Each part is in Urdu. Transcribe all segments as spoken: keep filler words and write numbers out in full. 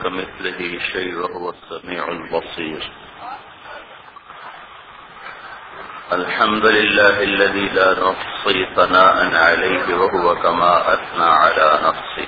كمثله شيء وهو السميع البصير. الحمد لله الذي لا نحصي ثناء عليه وهو كما أثنى على نفسه.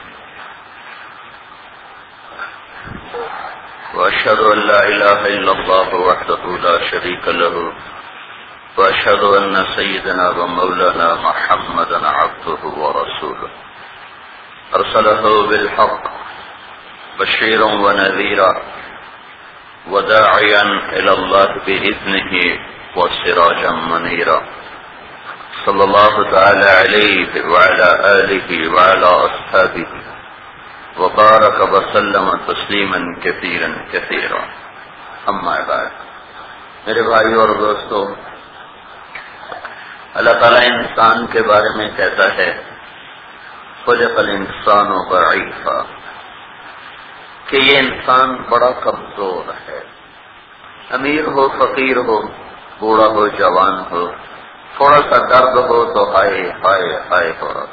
وأشهد أن لا إله إلا الله وحده لا شريك له، وأشهد أن سيدنا ومولانا محمدا عبده ورسوله أرسله بالحق بشيرا ونذيرا وداعيا إلى الله بإذنه وسراجا منيرا. صلى الله تعالى عليه وعلى آله وعلى أصحابه وبارك وسلم تسليما كثيرا كثيرا. أما بعد، میرے بھائیو اور دوستو، اللہ تعالیٰ انسان کے بارے میں کہتا ہے خلق الانسان ضعیفا، کہ یہ انسان بڑا کمزور ہے. امیر ہو، فقیر ہو، بوڑھا ہو، جوان ہو، تھوڑا سا درد ہو تو ہائے ہائے ہائے ہو رہا.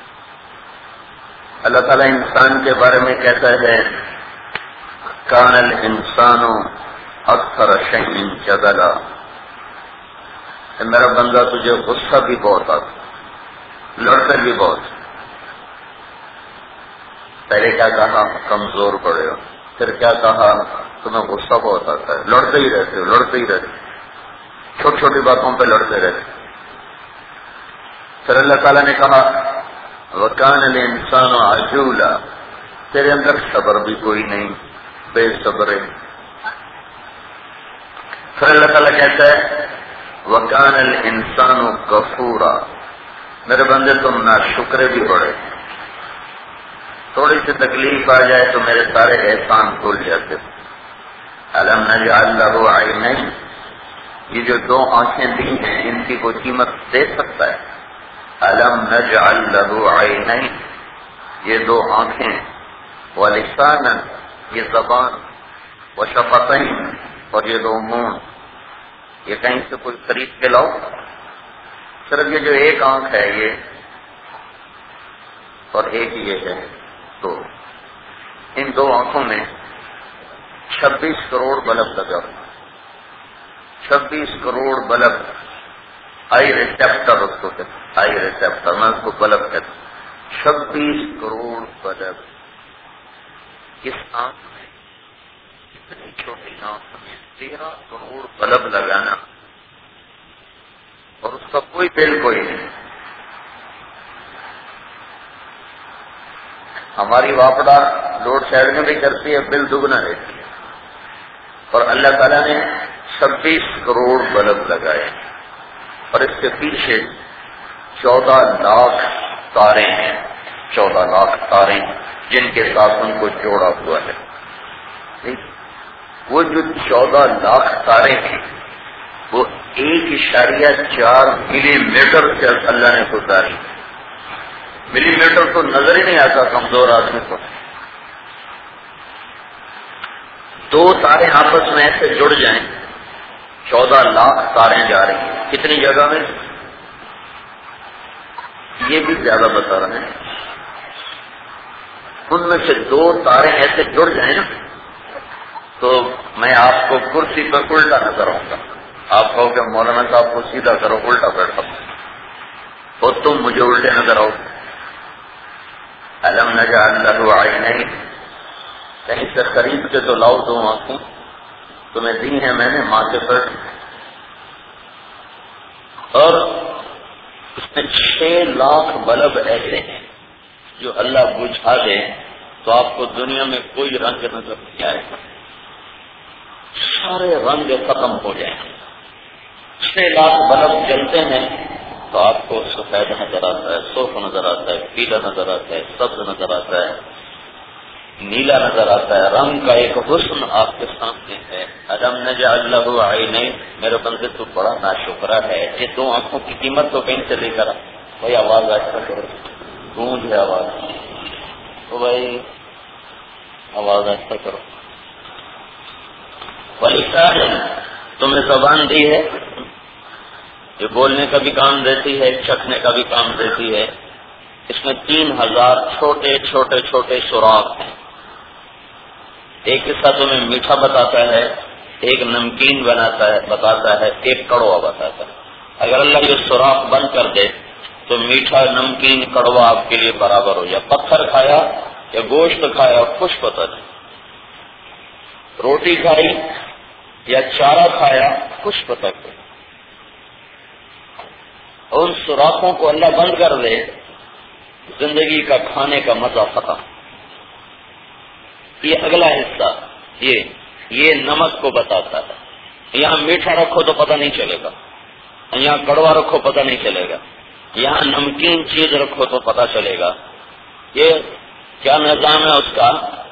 اللہ تعالیٰ انسان کے بارے میں کہتا ہے کان الانسان اکثر شیء جدلا، کہ میرا بندہ تجھے غصہ بھی بہت آتا، لڑتے بھی بہت. پہلے کیا کہا؟ کمزور پڑے ہو. پھر کیا کہا؟ تمہیں غصہ بہت آتا ہے، لڑتے ہی رہتے ہو لڑتے ہی رہتے چھوٹی چھوٹی باتوں پہ لڑتے رہتے. پھر اللہ تعالیٰ نے کہا وَكَانَ الْإِنسَانُ عَجُولًا، تیرے اندر صبر بھی کوئی نہیں، بے صبر ہے. پھر اللہ تعالیٰ کہتا ہے وَكَانَ الْإِنسَانُ غَفُورًا، میرے بندے تم ناشکرے بھی بڑے، تھوڑی سی تکلیف آ جائے تو میرے سارے احسان بھول جاتے. أَلَمْ نَجْعَلْ لَهُ عَيْنَيْنِ، یہ جو دو آنکھیں دی ہیں ان کی کوئی قیمت دے سکتا ہے؟ أَلَمْ نَجْعَلْ لَهُ عَيْنَيْنِ، یہ دو آنکھیں، وَلِسَانًا، یہ زبان، وَشَفَتَيْنِ، اور یہ دو منہ. یہ کہیں سے کوئی خرید کے لاؤ؟ صرف یہ جو ایک آنکھ ہے یہ اور ایک یہ ہے، تو ان دو آنکھوں میں چھبیس کروڑ بلب لگا ہوا. چھبیس کروڑ بلب، آئی ریسیپٹر اس کو کہتے، آئی ریسیپٹر، میں اس کو بلب کہتا ہوں. چھبیس کروڑ بلب اس آنکھ میں، اتنی چھوٹی آنکھ میں تیرہ کروڑ بلب لگانا، اور اس کا کوئی بل کوئی نہیں. ہماری واپڈا لوڈ شیڈنگ بھی کرتی ہے، بل دگنا رہتی ہے، اور اللہ تعالیٰ نے چھبیس کروڑ بلب لگائے، اور اس کے پیچھے چودہ لاکھ تارے ہیں، چودہ لاکھ تارے جن کے ساتھ ان کو جوڑا ہوا ہے. وہ جو چودہ لاکھ تارے ہیں وہ ایک اشاریہ چار ملی میٹر سے اللہ نے گزاری. ملی میٹر تو نظر ہی نہیں آتا کمزور آدمی کو. دو تارے آپس میں ایسے جڑ جائیں، چودہ لاکھ تاریں جا رہی ہیں. کتنی جگہ میں؟ یہ بھی زیادہ بتا رہے ہیں. ان میں سے دو تارے ایسے جڑ جائیں نا تو میں آپ کو کرسی پر الٹا نظر آؤں گا. آپ کہو کہ مولانا صاحب کو سیدھا کرو، الٹا بیٹھا، اور تم مجھے الٹے نظر آؤ. أَلَمْ نَجْعَلْ لَهُ عَيْنَيْنِ، کہیں سے خرید کے تو لاؤ دو آنکھیں، تمہیں دی ہیں میں نے ماں کے پیٹ. اور اس میں چھ لاکھ بلب ایسے ہیں جو اللہ بجھا دے تو آپ کو دنیا میں کوئی رنگ نظر نہیں آئے گا، سارے رنگ ختم ہو جائیں. چھ لاکھ بلب جلتے ہیں تو آپ کو سفید نظر آتا ہے، سرخ نظر آتا ہے، پیلا نظر آتا ہے، سبز نظر آتا ہے، نیلا نظر آتا ہے. رنگ کا ایک حسن آپ کے سامنے ہے. أَلَمْ نَجْعَلْ لَهُ عَيْنَيْنِ، میرے بندے تو بڑا ناشکرا ہے. یہ دو آنکھوں کی قیمت تو کہیں سے لے کر آ. بھائی آواز ایسا کرو، گونج ہے آواز. تو بھائی آواز ایسا کرو. وَلِسَانًا، تمہیں زبان دی ہے، یہ بولنے کا بھی کام دیتی ہے، چکھنے کا بھی کام دیتی ہے. اس میں تین ہزار چھوٹے چھوٹے چھوٹے سوراخ ہیں. ایک قصہ تمہیں میٹھا بتاتا ہے، ایک نمکین بناتا ہے بتاتا ہے، ایک کڑوا بتاتا ہے۔ اگر اللہ یہ سوراخ بند کر دے تو میٹھا نمکین کڑوا آپ کے لیے برابر ہو جائے۔ پتھر کھایا یا گوشت کھایا کچھ پتہ نہیں، روٹی کھائی یا چارہ کھایا کچھ پتہ نہیں۔ ان سوراخوں کو اللہ بند کر دے، زندگی کا کھانے کا مزہ ختم۔ یہ اگلا حصہ یہ یہ نمک کو بتاتا ہے۔ یہاں میٹھا رکھو تو پتہ نہیں چلے گا، یہاں کڑوا رکھو پتہ نہیں چلے گا، یہاں نمکین چیز رکھو تو پتہ چلے گا۔ یہ کیا نظام ہے اس کا؟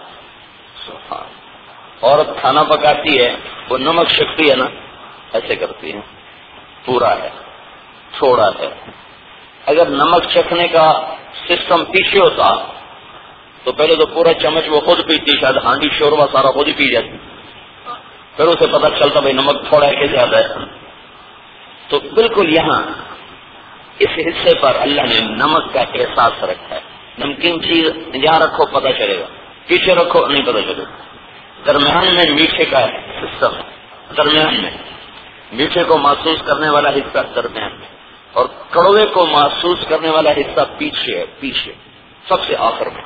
عورت کھانا پکاتی ہے، وہ نمک شکتی ہے نا، ایسے کرتی ہے، پورا ہے تھوڑا ہے۔ اگر نمک چکھنے کا سسٹم پیچھے ہوتا تو پہلے تو پورا چمچ وہ خود پیتی، شاید ہانڈی شوربا سارا خود ہی پی جاتی، پھر اسے پتہ چلتا بھائی نمک تھوڑا ہے کہ زیادہ ہے۔ تو بالکل یہاں اس حصے پر اللہ نے نمک کا احساس رکھا ہے۔ نمکین چیز یہاں رکھو پتہ چلے گا، پیچھے رکھو نہیں پتہ چلے گا۔ درمیان میں میٹھے کا سسٹم، درمیان میں میٹھے کو محسوس کرنے والا حصہ درمیان میں، اور کڑوے کو محسوس کرنے والا حصہ پیچھے ہے، پیچھے سب سے آخر میں۔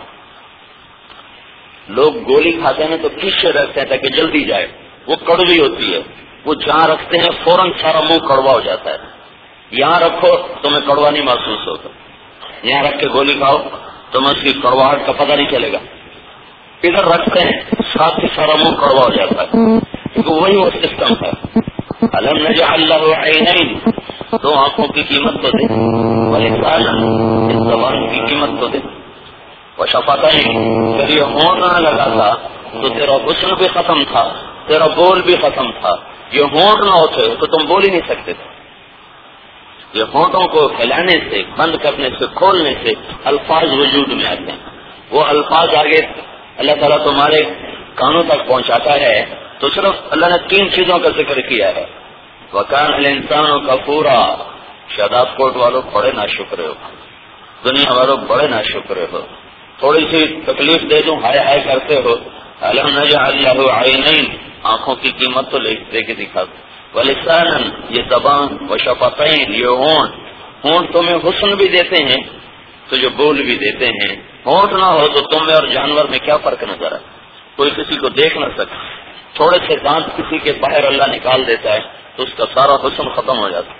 لوگ گولی کھاتے ہیں تو پیچھے رکھتے ہیں تاکہ جلدی جائے، وہ کڑوی ہوتی ہے، وہ جہاں رکھتے ہیں فوراً سارا منہ کڑوا ہو جاتا ہے۔ یہاں رکھو تمہیں کڑوا نہیں محسوس ہوگا، یہاں رکھ کے گولی کھاؤ تمہیں اس کی کڑواہٹ کا پتہ نہیں چلے گا۔ ادھر رکھتے ہیں ساتھ ہی سارا منہ کڑوا ہو جاتا ہے، کیونکہ وہی وہ سسٹم ہے۔ الم نجعل له عینین، دو آنکھوں کی قیمت تو دے، ولسانا، اس زبان کی قیمت تو دے، وشفتین، جب یہ ہونٹ نہ لگا تھا تو تیرا حسن بھی ختم تھا، تیرا بول بھی ختم تھا۔ یہ ہونٹ نہ ہوتے تو تم بول ہی نہیں سکتے تھے۔ یہ ہونٹوں کو پھیلانے سے، بند کرنے سے، کھولنے سے الفاظ وجود میں آتے ہیں۔ وہ الفاظ آگے اللہ تعالیٰ تمہارے کانوں تک پہنچاتا ہے تو صرف اللہ نے تین چیزوں کا ذکر کیا ہے۔ وَكَانَ الْإِنسَانُ كَفُورًا، شاداب کوٹ والوں بڑے ناشکرے ہو، دنیا والوں بڑے ناشکرے ہو، تھوڑی سی تکلیف دے دوں ہائے ہائے کرتے ہو۔ أَلَمْ نَجْعَلْ لَهُ عَيْنَيْنِ، آنکھوں کی قیمت تو دے کے دکھا دو، وَلِسَانًا، یہ زبان، وَشَفَتَيْن، یہ ہونٹ، ہونٹ تمہیں حسن بھی دیتے ہیں تو جو بول بھی دیتے ہیں۔ ہونٹ نہ ہو تو تم میں اور جانور میں کیا فرق نظر آئے؟ کوئی کسی کو دیکھ نہ سکے، تھوڑے سے دانت کسی کے باہر اللہ نکال دیتا ہے تو اس کا سارا حسن ختم ہو جاتا ہے۔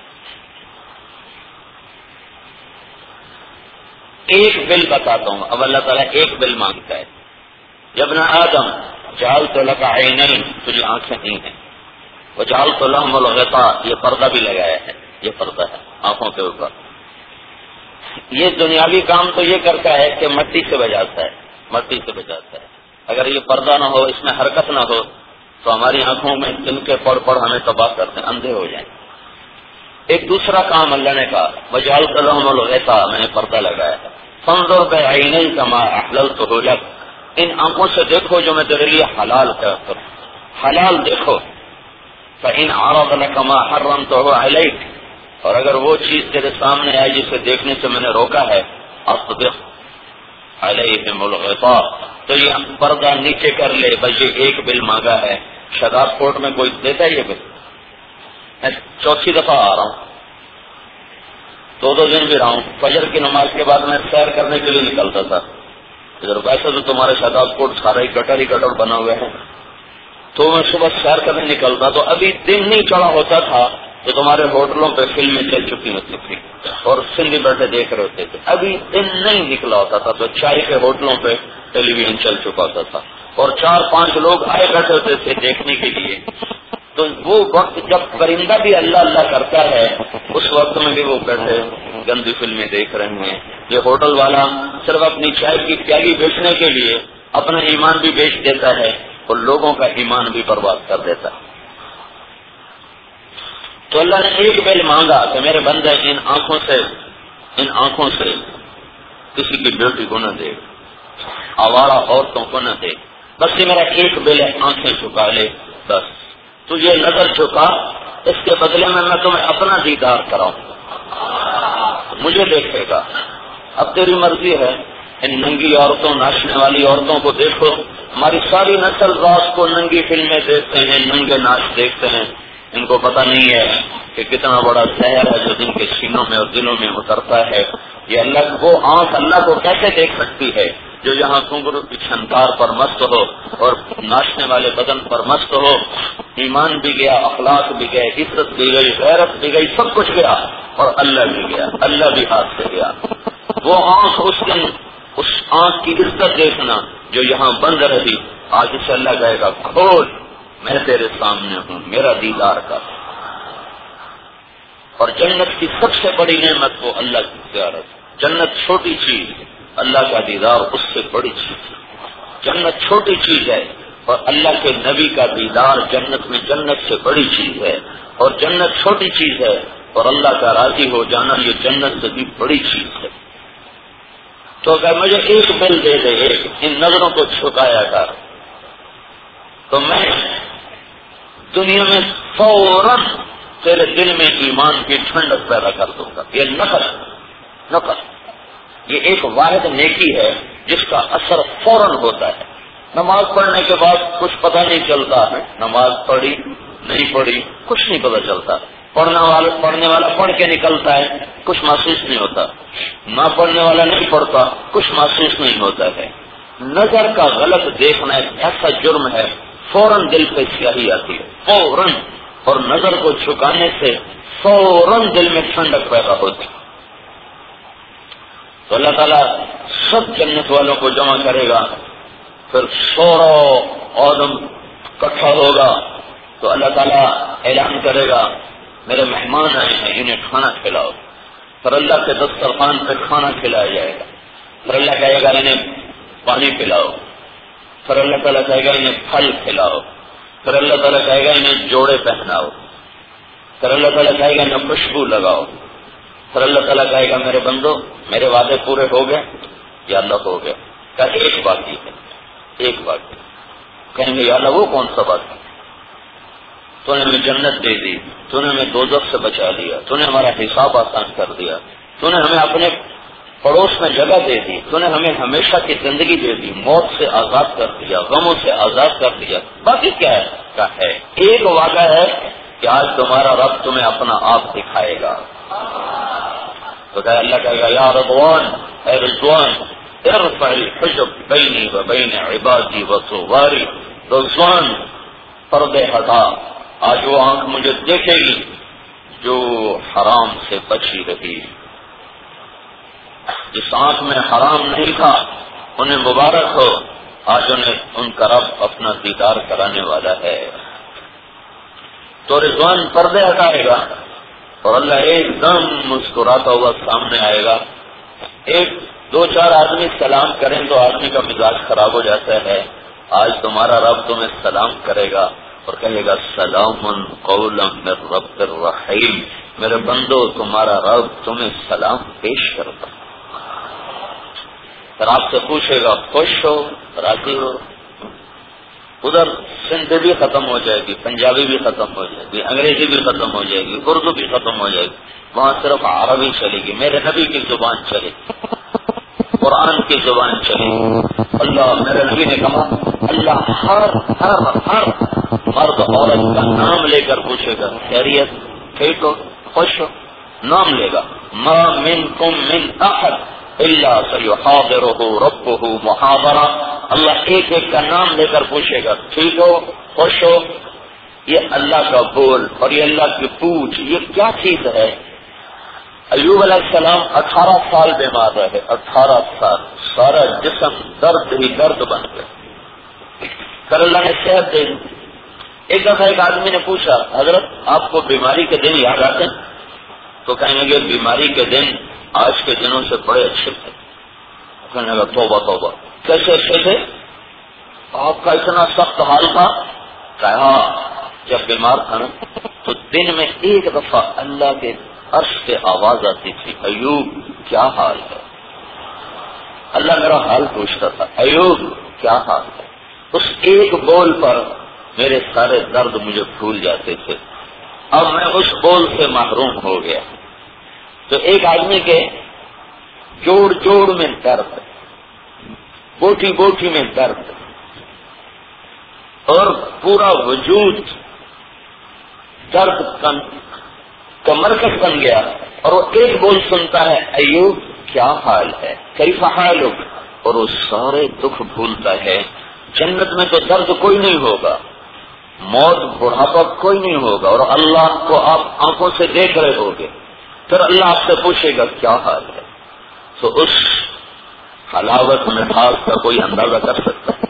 ایک بل بتاتا ہوں، اب اللہ تعالیٰ ایک بل مانگتا ہے۔ ابن آدم جعلت لک عینین، تجھے آنکھیں نہیں ہیں، وجعلت لهم الغطاء، یہ پردہ بھی لگایا ہے، یہ پردہ ہے آنکھوں کے اوپر۔ یہ دنیاوی کام تو یہ کرتا ہے کہ مٹی سے بجاتا ہے، مٹی سے بجاتا ہے۔ اگر یہ پردہ نہ ہو، اس میں حرکت نہ ہو تو ہماری آنکھوں میں دن کے پڑ پڑ ہمیں تباہ کرتے ہیں، اندھے ہو جائیں۔ ایک دوسرا کام اللہ نے کہا وجعلت لهم الغطاء، میں نے پردہ لگایا ہے۔ فانظر بعینیک ما احللته لک، ان آنکھوں سے دیکھو جو میں تیرے لیے حلال کرتا ہوں، حلال دیکھو۔ فإن عرض لك ما حرمته عليك، اور اگر وہ چیز تیرے سامنے آئی جسے دیکھنے سے میں نے روکا ہے، اصبغ علیہم الغطاء، تو یہ پردہ نیچے کر لے، بس یہ ایک بل مانگا ہے۔ شاداب کوٹ میں کوئی دیتا ہے یہ بل؟ میں چوتھی دفعہ آ رہا ہوں، دو دو دن بھی رہا ہوں، فجر کی نماز کے بعد میں سیر کرنے کے لیے نکلتا تھا ادھر۔ ویسے تو تمہارے شاداب کوٹ سارا ہی گٹر ہی گٹر بنا ہوئے ہیں، تو میں صبح سیر کرنے نکلتا تو ابھی دن نہیں چڑھا ہوتا تھا تو تمہارے ہوٹلوں پہ فلمیں چل چکی ہوتی تھی اور سندھی بیٹھے دیکھ رہے ہوتے تھے۔ ابھی دن نہیں نکلا ہوتا تھا تو چائے کے ہوٹلوں پہ ٹیلی ویژن چل چکا ہوتا تھا اور چار پانچ لوگ آئے بیٹھے ہوتے تھے دیکھنے کے لیے۔ تو وہ وقت جب پرندہ بھی اللہ اللہ کرتا ہے، اس وقت میں بھی وہ بیٹھے گندی فلمیں دیکھ رہے ہیں۔ یہ ہوٹل والا صرف اپنی چائے کی پیالی بیچنے کے لیے اپنا ایمان بھی بیچ دیتا ہے اور لوگوں کا ایمان بھی برباد کر دیتا ہے۔ تو اللہ نے ایک بیل مانگا کہ میرے بندے ان آنکھوں سے ان آنکھوں سے کسی کی بیٹی کو نہ دے، آوارہ عورتوں کو نہ دے، بس یہ میرا ایک بیل ہے، آنکھیں جھکا لے بس۔ تو یہ نظر جھکا، اس کے بدلے میں میں تمہیں اپنا دیدار کراؤں، مجھے دیکھے گا۔ اب تیری مرضی ہے، ان ننگی عورتوں، ناچنے والی عورتوں کو دیکھو، ہماری ساری نسل رات کو ننگی فلمیں دیکھتے ہیں، ننگے ناچ دیکھتے ہیں، ان کو پتہ نہیں ہے کہ کتنا بڑا زہر ہے جو جن کے سینوں میں اور دلوں میں اترتا ہے۔ یہ اللہ، وہ آنکھ اللہ کو کیسے دیکھ سکتی ہے جو یہاں گھنگرو کی چھنکار پر مست ہو اور ناچنے والے بدن پر مست ہو؟ ایمان بھی گیا، اخلاق بھی گئے، عزت بھی گئی، غیرت بھی گئی، سب کچھ گیا، اور اللہ بھی گیا، اللہ بھی ہاتھ سے گیا۔ وہ آنکھ اس دن، اس آنکھ کی عزت دیکھنا جو یہاں بند رہی، آج اسے اللہ کہے گا کھول، میں تیرے سامنے ہوں، میرا دیدار کر۔ اور جنت کی سب سے بڑی نعمت وہ اللہ کی زیارت۔ جنت چھوٹی چیز، اللہ کا دیدار اس سے بڑی چیز ہے۔ جنت چھوٹی چیز ہے اور اللہ کے نبی کا دیدار جنت میں جنت سے بڑی چیز ہے، اور جنت چھوٹی چیز ہے اور اللہ کا راضی ہو جانا یہ جنت سے بھی بڑی چیز ہے۔ تو اگر مجھے ایک بل دے دے، ایک ان نظروں کو چھپایا کر، تو میں دنیا میں فوراً تیرے دل میں ایمان کی ٹھنڈک پیدا کر دوں گا۔ یہ نقل نقل یہ ایک واحد نیکی ہے جس کا اثر فوراً ہوتا ہے۔ نماز پڑھنے کے بعد کچھ پتہ نہیں چلتا ہے، نماز پڑھی نہیں پڑھی کچھ نہیں پتہ چلتا، پڑھنے والا پڑھنے والا پڑھ کے نکلتا ہے، کچھ محسوس نہیں ہوتا، نہ پڑھنے والا نہیں پڑھتا، کچھ محسوس نہیں ہوتا ہے۔ نظر کا غلط دیکھنا ایک ایسا جرم ہے، فوراً دل پہ سیاہی آتی ہے، فوراً، اور نظر کو جھکانے سے فوراً دل میں ٹھنڈک پیدا ہوتی ہے۔ تو اللہ تعالیٰ سب جنت والوں کو جمع کرے گا، پھر سورا آدم اکٹھا ہوگا تو اللہ تعالیٰ اعلان کرے گا میرے مہمان آئے ہیں، انہیں کھانا کھلاؤ۔ پھر اللہ کے دسترخوان پہ کھانا کھلایا جائے گا، پھر اللہ کہے گا انہیں پانی پلاؤ، پھر اللہ تعالیٰ کہے گا انہیں پھل کھلاؤ، پھر اللہ تعالیٰ کہے گا انہیں جوڑے پہناؤ، پھر اللہ تعالیٰ کہے گا انہیں خوشبو لگاؤ، پھر اللہ تعالیٰ کہے گا میرے بندو میرے وعدے پورے ہو گئے یا اللہ ہو گئے؟ کہ ایک باقی ہے، ایک باقی۔ کہیں گے یا اللہ وہ کون سا باقی؟ تو نے ہمیں جنت دے دی، تو نے ہمیں دوزخ سے بچا لیا، تو نے ہمارا حساب آسان کر دیا، تو نے ہمیں اپنے پڑوس میں جگہ دے دی، تو نے ہمیں ہمیشہ کی زندگی دے دی، موت سے آزاد کر دیا، غموں سے آزاد کر دیا، باقی کیا ہے؟ کیا ہے ایک وعدہ ہے کہ آج تمہارا رب تمہیں اپنا آپ دکھائے گا۔ تو کہ اللہ کہے گا یا رضوان، اے رضوان ارفع الحجب بینی و بین عبادی و صواری، رضوان پردے ہٹا، آج وہ آنکھ مجھے دیکھے گی جو حرام سے بچی رہی۔ جس آنکھ میں حرام نہیں تھا انہیں مبارک ہو، آج انہیں ان کا رب اپنا دیدار کرانے والا ہے۔ تو رضوان پردے ہٹائے گا اور اللہ ایک دم مسکراتا ہوا سامنے آئے گا۔ ایک دو چار آدمی سلام کریں تو آدمی کا مزاج خراب ہو جاتا ہے، آج تمہارا رب تمہیں سلام کرے گا اور کہے گا سلام قولا من رب الرحیم، میرے بندو تمہارا رب تمہیں سلام پیش کرتا۔ پھر آپ سے پوچھے گا خوش ہو، راضی ہو؟ ادھر سندھی بھی ختم ہو جائے گی، پنجابی بھی ختم ہو جائے گی، انگریزی بھی ختم ہو جائے گی، اردو بھی ختم ہو جائے گی، وہاں صرف عربی چلے گی، میرے نبی کی زبان چلے گی، قرآن کی زبان چلے گی۔ اللہ میرے نبی نے کہا اللہ ہر ہر ہر مرد عورت کا نام لے کر پوچھے گا خیریت، ٹھیک ہو، خوش ہو، نام لے گا۔ ما منکم من احد الا سیحاضرہ ربہ محاضرہ، اللہ ایک ایک کا نام لے کر پوچھے گا ٹھیک ہو، خوش ہو۔ یہ اللہ کا بول اور یہ اللہ کی پوچھ، یہ کیا چیز ہے؟ ایوب علیہ السلام اٹھارہ سال بیمار رہے، اٹھارہ سال، سارا جسم درد ہی درد بن گیا، پھر اللہ نے صحت دے دی۔ ایک دفعہ ایک آدمی نے پوچھا حضرت آپ کو بیماری کے دن یاد آتے ہیں؟ تو کہیں گے بیماری کے دن آج کے دنوں سے بڑے اچھے تھے۔ کہنے لگا توبہ توبہ، کیسے اچھے تھے؟ آپ کا اتنا سخت حال تھا؟ کہا جب بیمار تھا نا تو دن میں ایک دفعہ اللہ کے عرش سے آواز آتی تھی ایوب کیا حال ہے؟ اللہ میرا حال پوچھتا تھا ایوب کیا حال ہے؟ اس ایک بول پر میرے سارے درد مجھے بھول جاتے تھے، اب میں اس بول سے محروم ہو گیا۔ تو ایک آدمی کے جوڑ جوڑ میں درد، بوٹی بوٹی میں درد، اور پورا وجود درد کا مرکز بن گیا، اور وہ ایک بول سنتا ہے، ایوب کیا حال ہے، کیف حالک، اور وہ سارے دکھ بھولتا ہے۔ جنت میں تو درد کوئی نہیں ہوگا، موت بڑھاپا کوئی نہیں ہوگا، اور اللہ کو آپ آنکھوں سے دیکھ رہے ہوگے، پھر اللہ آپ سے پوچھے گا کیا حال ہے، تو اس حلاوت مٹھاس کا کوئی اندازہ کر سکتا ہے۔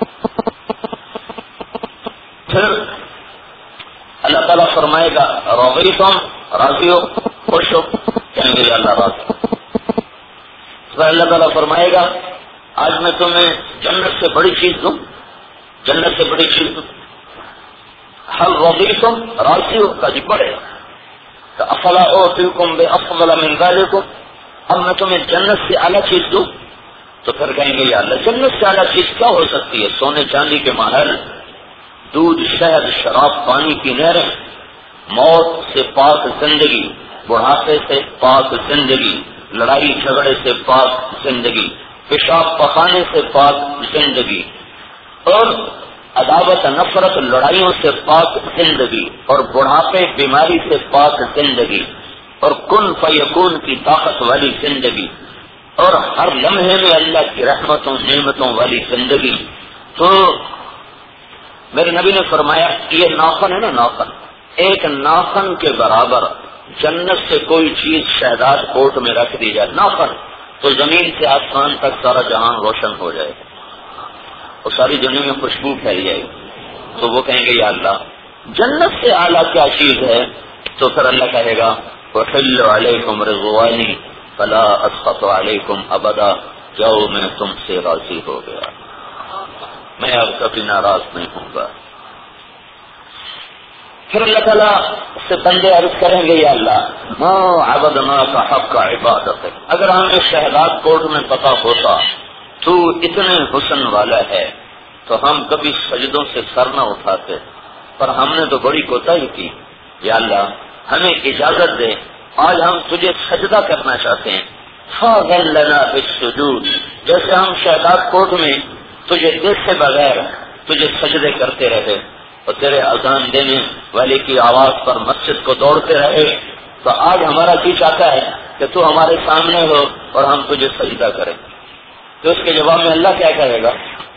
پھر اللہ تعالیٰ فرمائے گا رضیتم، راضی ہو، خوش ہو، کہیں گے اللہ راضی۔ پھر اللہ تعالیٰ فرمائے گا آج میں تمہیں جنت سے بڑی چیز دوں، جنت سے بڑی چیز دوں، حل رضیتم، راضی ہو، کا جی بڑے تو افلا اوتیکم بافضل من ذلکم، اب میں تمہیں جنت سے اعلیٰ چیز دوں، تو پھر کہیں گے یا اللہ جنت سے اعلیٰ چیز کیا ہو سکتی ہے؟ سونے چاندی کے محل، دودھ شہد شراب پانی کی نہریں، موت سے پاک زندگی، بڑھاپے سے پاک زندگی، لڑائی جھگڑے سے پاک زندگی، پیشاب پخانے سے پاک زندگی، اور عداوت نفرت لڑائیوں سے پاک زندگی، اور بڑھاپے بیماری سے پاک زندگی، اور کن فیکون کی طاقت والی زندگی، اور ہر لمحے میں اللہ کی رحمتوں نعمتوں والی زندگی۔ تو میرے نبی نے فرمایا یہ ناخن ہے نا، ناخن، ایک ناخن کے برابر جنت سے کوئی چیز شہداد کوٹ میں رکھ دی جائے، ناخن، تو زمین سے آسمان تک سارا جہان روشن ہو جائے گا، اور ساری دنیا میں خوشبو پھیل جائے گی۔ تو وہ کہیں گے یا اللہ جنت سے اعلیٰ کیا چیز ہے؟ تو پھر اللہ کہے گا وَحِلُّ عَلَيْكُمْ رِضْوَانِي فَلَا أَسْخَطُ عَلَيْكُمْ أَبَدًا، جاؤ میں تم سے راضی ہو گیا، میں اب کبھی ناراض نہیں ہوں گا۔ پھر اللہ تعالیٰ سے بندے عرض کریں گے یا اللہ ما عبدناک حق عبادتک، اگر ہمیں شہداد کوٹ میں پتا ہوتا تو اتنے حسن والا ہے تو ہم کبھی سجدوں سے سر نہ اٹھاتے، پر ہم نے تو بڑی کوتاہی کی، یا اللہ ہمیں اجازت دے، آج ہم تجھے سجدہ کرنا چاہتے ہیں، فاذن لنا بالسجود، جیسے ہم شہداد کوٹ میں تجھے دیکھے بغیر تجھے سجدے کرتے رہے اور تیرے اذان دینے والے کی آواز پر مسجد کو دوڑتے رہے، تو آج ہمارا جی چاہتا ہے کہ تو ہمارے سامنے ہو اور ہم تجھے سجدہ کریں۔ تو اس کے جواب میں اللہ کیا کہے گا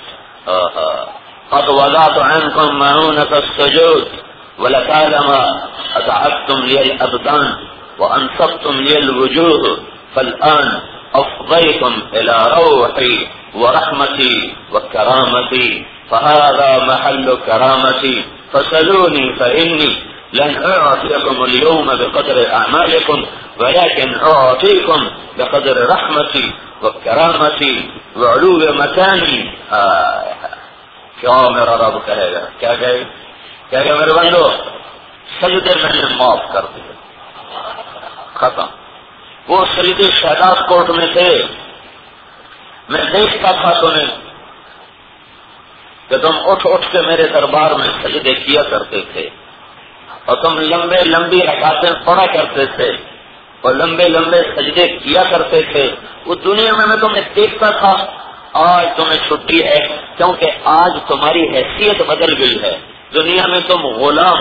قد وضعت عنكم معونة السجود ولطالما أتعبتم لي الأبدان وأنصبتم لي الوجوه فالآن أفضيتم إلى روحي ورحمتي وكرامتي فهذا محل كرامتي فسلوني فإني لن أعطيكم اليوم بقدر أعمالكم ولكن أعطيكم بقدر رحمتي وكرامتي وعلو مكاني۔ کیا میرا رب کہے گا، کیا کہے کہے گا میرے بندو سجدے میں نے معاف کر دیا، ختم۔ وہ سجدے شہداد کوٹ میں تھے، میں دیکھتا تھا تمہیں کہ تم اٹھ اٹھ کے میرے دربار میں سجدے کیا کرتے تھے، اور تم لمبے لمبی رکعتیں پڑھا کرتے تھے اور لمبے لمبے سجدے کیا کرتے تھے۔ وہ دنیا میں میں تمہیں دیکھتا تھا، آج تمہیں چھٹی ہے کیونکہ آج تمہاری حیثیت بدل گئی ہے، دنیا میں تم غلام۔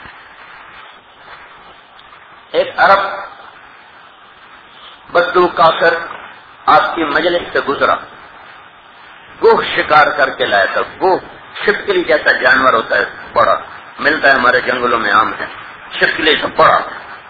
ایک عرب بدو کافر آپ کی مجلس سے گزرا، گوہ شکار کر کے لایا تھا، گوہ چھپکلی جیسا جانور ہوتا ہے، بڑا ملتا ہے ہمارے جنگلوں میں، عام ہے، چھپکلی سے بڑا،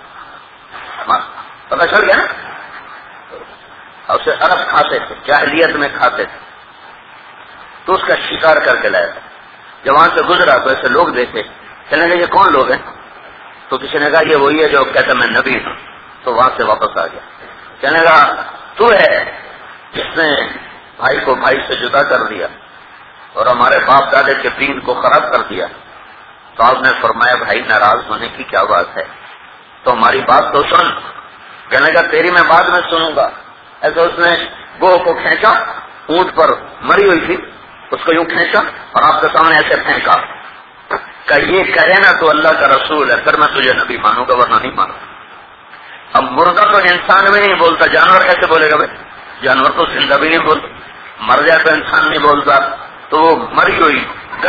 پتا چل گیا نا، اور اسے عرب کھاتے تھے، جاہلیت میں کھاتے تھے، تو اس کا شکار کر کے لایا تھا۔ جب وہاں سے گزرا تو ایسے لوگ دیکھے، کہنے لگے یہ کون لوگ ہیں؟ تو کسی نے کہا یہ وہی ہے جو کہتا میں نبی ہوں، تو وہاں سے واپس آ گیا، کہنے لگا تو ہے جس نے بھائی کو بھائی سے جدا کر دیا اور ہمارے باپ دادے کے دین کو خراب کر دیا۔ تو آپ نے فرمایا بھائی ناراض ہونے کی کیا بات ہے، تو ہماری بات تو سن۔ کہنے لگا تیری میں بعد میں سنوں گا۔ ایسے اس نے گو کو کھینچا، اونٹ پر مری ہوئی تھی، اس کو یوں کھینچا اور آپ کے سامنے ایسے پھینکا کہ یہ کرے نا تو اللہ کا رسول ہے، پھر میں تجھے نبی مانوں گا ورنہ نہیں مانوں۔ اب مردہ تو انسان بھی نہیں بولتا، جانور کیسے بولے گا بھائی؟ جانور تو زندہ بھی نہیں بولتا، مر جائے تو انسان نہیں بولتا، تو وہ مری ہوئی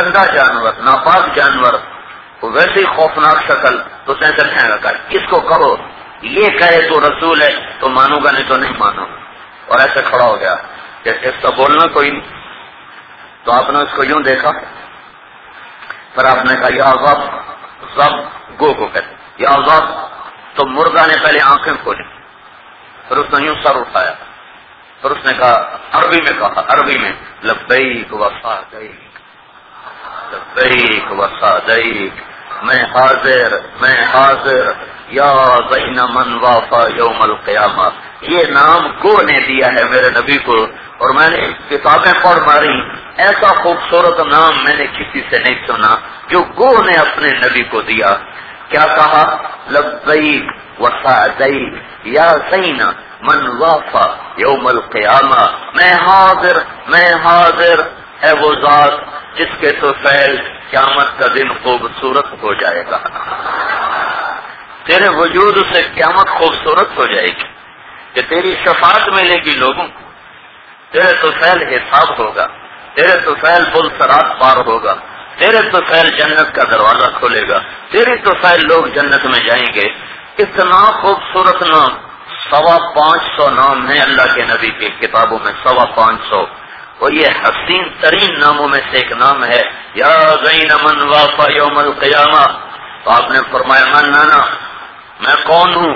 گندا جانور، ناپاک جانور، وہ ویسے ہی خوفناک شکل، تو اس نے ایسا کہنے لگا اس کو کہو یہ کہے تو رسول ہے تو مانو گا، نہیں تو نہیں مانو. اور ایسے کھڑا ہو گیا کہ اس کا بولنا کوئی نہیں. تو آپ نے اس کو یوں دیکھا، پھر آپ نے کہا یا رب، رب گو کو کہتے یا رب. تو مردہ نے پہلے آنکھیں کھولی، پھر اس نے یوں سر اٹھایا، پھر اس نے کہا عربی میں کہا عربی میں لبیک و سعدیک، لبیک و سعدیک، میں حاضر میں حاضر یا بین من وافا یوم القیامہ. یہ نام گو نے دیا ہے میرے نبی کو، اور میں نے کتابیں پڑھ ماری، ایسا خوبصورت نام میں نے کسی سے نہیں سنا جو گو نے اپنے نبی کو دیا. کیا کہا؟ لبیک و سعدیک یا زین من وافا یوم القیامہ، میں حاضر میں حاضر ہے وہ ذات جس کے تو فعل قیامت کا دن خوبصورت ہو جائے گا. تیرے وجود سے قیامت خوبصورت ہو جائے گی کہ تیری شفاعت ملے گی لوگوں کو، تیرے تو فعل حساب ہوگا، تیرے تو فعل پل صراط پار ہوگا، تیرے تو فعل جنت کا دروازہ کھولے گا، تیرے تو فعل لوگ جنت میں جائیں گے. اتنا خوبصورت نام، سوا پانچ سو نام ہیں اللہ کے نبی کی کتابوں میں، سوا پانچ سو. اور یہ حسین ترین ناموں میں سے ایک نام ہے یا زین من وافا یوم القیامہ. تو آپ نے فرمایا من انا، میں کون ہوں؟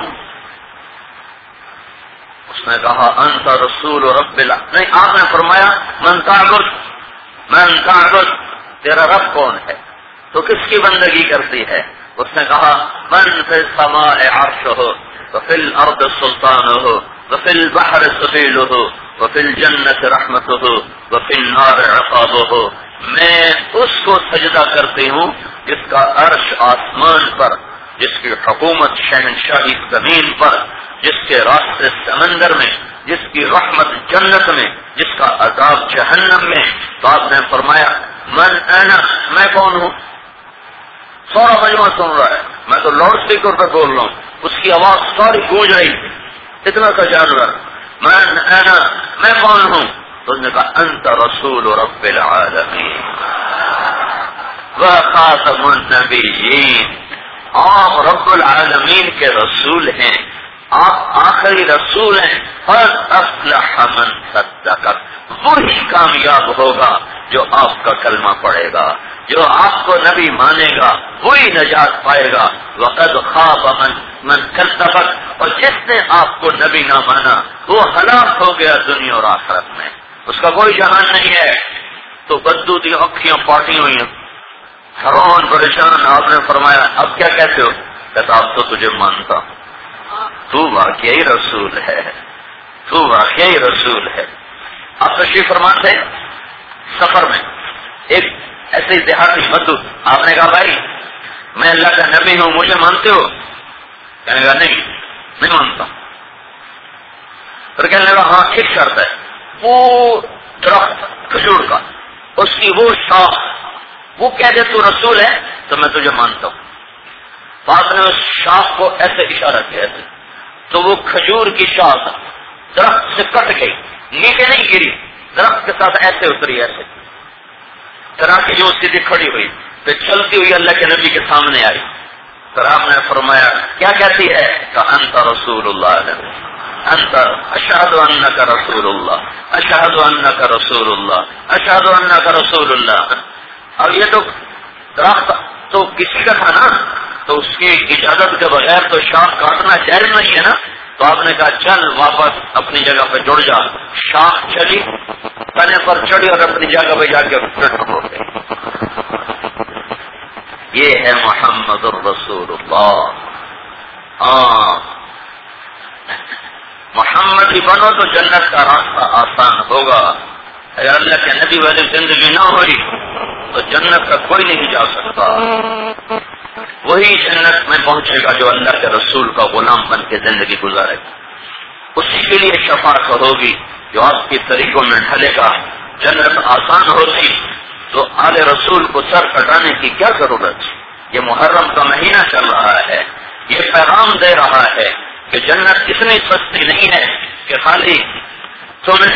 اس نے کہا انت رسول رب العالمین. نہیں، آپ نے فرمایا من تعبد، من تعبد، تیرا رب کون ہے؟ تو کس کی بندگی کرتی ہے؟ اس نے کہا من فی السماء عرشہ وفی الارض سلطانہ وفی البحر سبیلہ وفی الجنت رحمتہ وفی النار عقابہ. میں اس کو سجدہ کرتی ہوں جس کا عرش آسمان پر، جس کی حکومت شہنشاہی زمین پر، جس کے راستے سمندر میں، جس کی رحمت جنت میں، جس کا عذاب جہنم میں. تو آپ نے فرمایا من انا، میں کون ہوں؟ سارا مجمع سن رہا ہے، میں تو لاؤڈ اسپیکر پہ بول رہا ہوں، اس کی آواز ساری گونج رہی، اتنا کا جانور. من انا، میں کون ہوں؟ تو اس نے کہا انت رسول رب العالمین وخاتم النبیین، آپ رب العالمین کے رسول ہیں، آپ آخری رسول ہیں. قد افلح من صدقک، وہی کامیاب ہوگا جو آپ کا کلمہ پڑھے گا، جو آپ کو نبی مانے گا وہی نجات پائے گا. وقد خاب من من کذبک، اور جس نے آپ کو نبی نہ مانا وہ ہلاک ہو گیا دنیا اور آخرت میں، اس کا کوئی جہان نہیں ہے. تو بدو دی اکھیاں پاٹی ہوئی ہیں، حیران پریشان. آپ نے فرمایا اب کیا کہتے ہو؟ کہتا اب تو تجھے مانتا ہوں، تو واقعی رسول ہے، تو واقعی رسول ہے. آپ تشریف فرما تھے سفر میں، ایک ایسے دیہاتی بدو، آپ نے کہا بھائی میں اللہ کا نبی ہوں، مجھے مانتے ہو؟ کہنے لگا نہیں نہیں مانتا. پھر کہنے لگا ہاں ایک شرط ہے، وہ درخت کھجور کا، اس کی وہ شاخ، وہ کہہ دے تو رسول ہے تو میں تجھے مانتا ہوں. تو آپ نے اس شاخ کو ایسے اشارہ کیا ایسے، تو وہ کھجور کی شاخ درخت سے کٹ گئی، نیچے نہیں گری، درخت کے ساتھ ایسے اتری، ایسے طرح کی جو سیدھی کھڑی ہوئی، پھر چلتی ہوئی اللہ کے نبی کے سامنے آئی. پھر آپ نے فرمایا کیا کہتی ہے؟ کہ انت رسول اللہ، انت اشہد انک رسول اللہ، اشہد انک رسول اللہ، اشہد انک رسول اللہ. اب یہ تو درخت تو کسی کا تھا نا، تو اس کی اجازت کے بغیر تو شاخ کاٹنا جائز نہیں ہے نا. تو آپ نے کہا چل واپس اپنی جگہ پہ جڑ جا. شاخ چلی، تنے پر چڑھی اور اپنی جگہ پہ جا کے ہو گئی. یہ ہے محمد الرسول اللہ. ہاں محمد ہی بنو تو جنت کا راستہ آسان ہوگا. اگر اللہ کے نبی والی زندگی نہ ہوئی تو جنت کا کوئی نہیں جا سکتا. وہی جنت میں پہنچے گا جو اللہ کے رسول کا غلام بن کے زندگی گزارے گا. اسی کے لیے شفاعت ہوگی جو آپ کے طریقوں میں ڈھلے گا. جنت آسان ہوتی تو آل رسول کو سر کٹانے کی کیا ضرورت؟ یہ محرم کا مہینہ چل رہا ہے، یہ پیغام دے رہا ہے کہ جنت اتنی سستی نہیں ہے کہ خالی تمہیں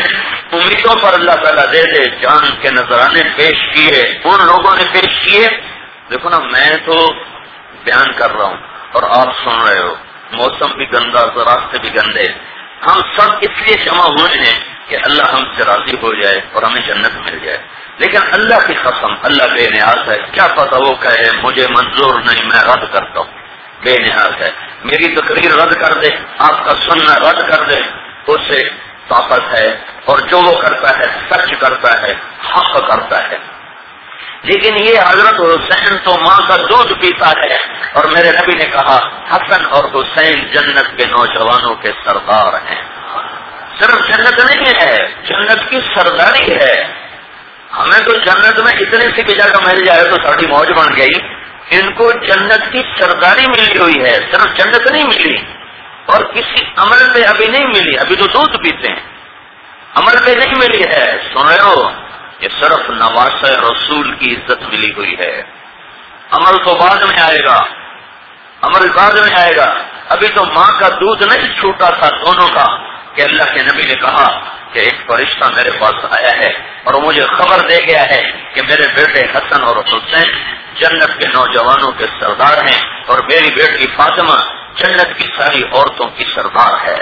امیدوں پر اللہ تعالیٰ دے دے. جان کے نذرانے پیش کیے ان لوگوں نے پیش کیے. دیکھو نا میں تو بیان کر رہا ہوں اور آپ سن رہے ہو. موسم بھی گندا، راستے بھی گندے. ہم سب اس لیے جمع ہوئے ہیں کہ اللہ ہم سے راضی ہو جائے اور ہمیں جنت مل جائے. لیکن اللہ کی قسم اللہ بے نیاز ہے. کیا پتہ وہ کہے مجھے منظور نہیں، میں رد کرتا ہوں. بے نیاز ہے. میری تقریر رد کر دے، آپ کا سننا رد کر دے، اسے طاقت ہے. اور جو وہ کرتا ہے سچ کرتا ہے، حق کرتا ہے. لیکن یہ حضرت حسین تو ماں کا دودھ پیتا ہے. اور میرے نبی نے کہا حسن اور حسین جنت کے نوجوانوں کے سردار ہیں. صرف جنت نہیں ہے، جنت کی سرداری ہے. ہمیں تو جنت میں اتنے سی بھی جگہ مل جائے تو ساڑی موج بن گئی. ان کو جنت کی سرداری ملی ہوئی ہے، صرف جنت نہیں ملی. اور کسی عمل پہ ابھی نہیں ملی، ابھی تو دودھ پیتے ہیں، عمل پہ نہیں ملی ہے. سن رہے ہو؟ یہ صرف نواسہ رسول کی عزت ملی ہوئی ہے. عمل تو بعد میں آئے گا، عمل بعد میں آئے گا. ابھی تو ماں کا دودھ نہیں چھوٹا تھا دونوں کا کہ اللہ کے نبی نے کہا کہ ایک فرشتہ میرے پاس آیا ہے اور مجھے خبر دے گیا ہے کہ میرے بیٹے حسن اور حسین جنت کے نوجوانوں کے سردار ہیں اور میری بیٹی فاطمہ جنت کی ساری عورتوں کی سردار ہے.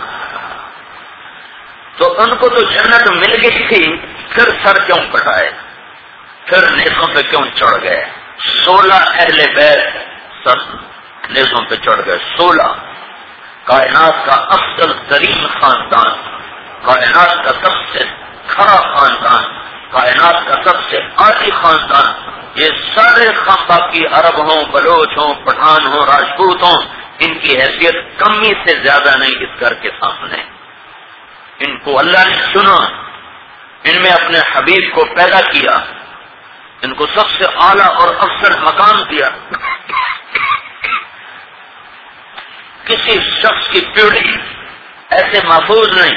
تو ان کو تو جنت مل گئی تھی، پھر سر کیوں کٹائے، پھر نیزوں پہ کیوں چڑھ گئے؟ سولہ اہل بیت سر نیزوں پہ چڑھ گئے. سولہ کائنات کا افضل ترین خاندان، کائنات کا سب سے کھڑا خاندان، کائنات کا سب سے عالی خاندان. یہ سارے باقی عرب ہوں، بلوچ ہوں، پٹھان ہوں، راجپوت ہوں، ان کی حیثیت کمی سے زیادہ نہیں اس گھر کے سامنے. ان کو اللہ نے چنا، ان میں اپنے حبیب کو پیدا کیا، ان کو سب سے اعلیٰ اور افضل مقام دیا. کسی شخص کی پیڑھی ایسے محفوظ نہیں.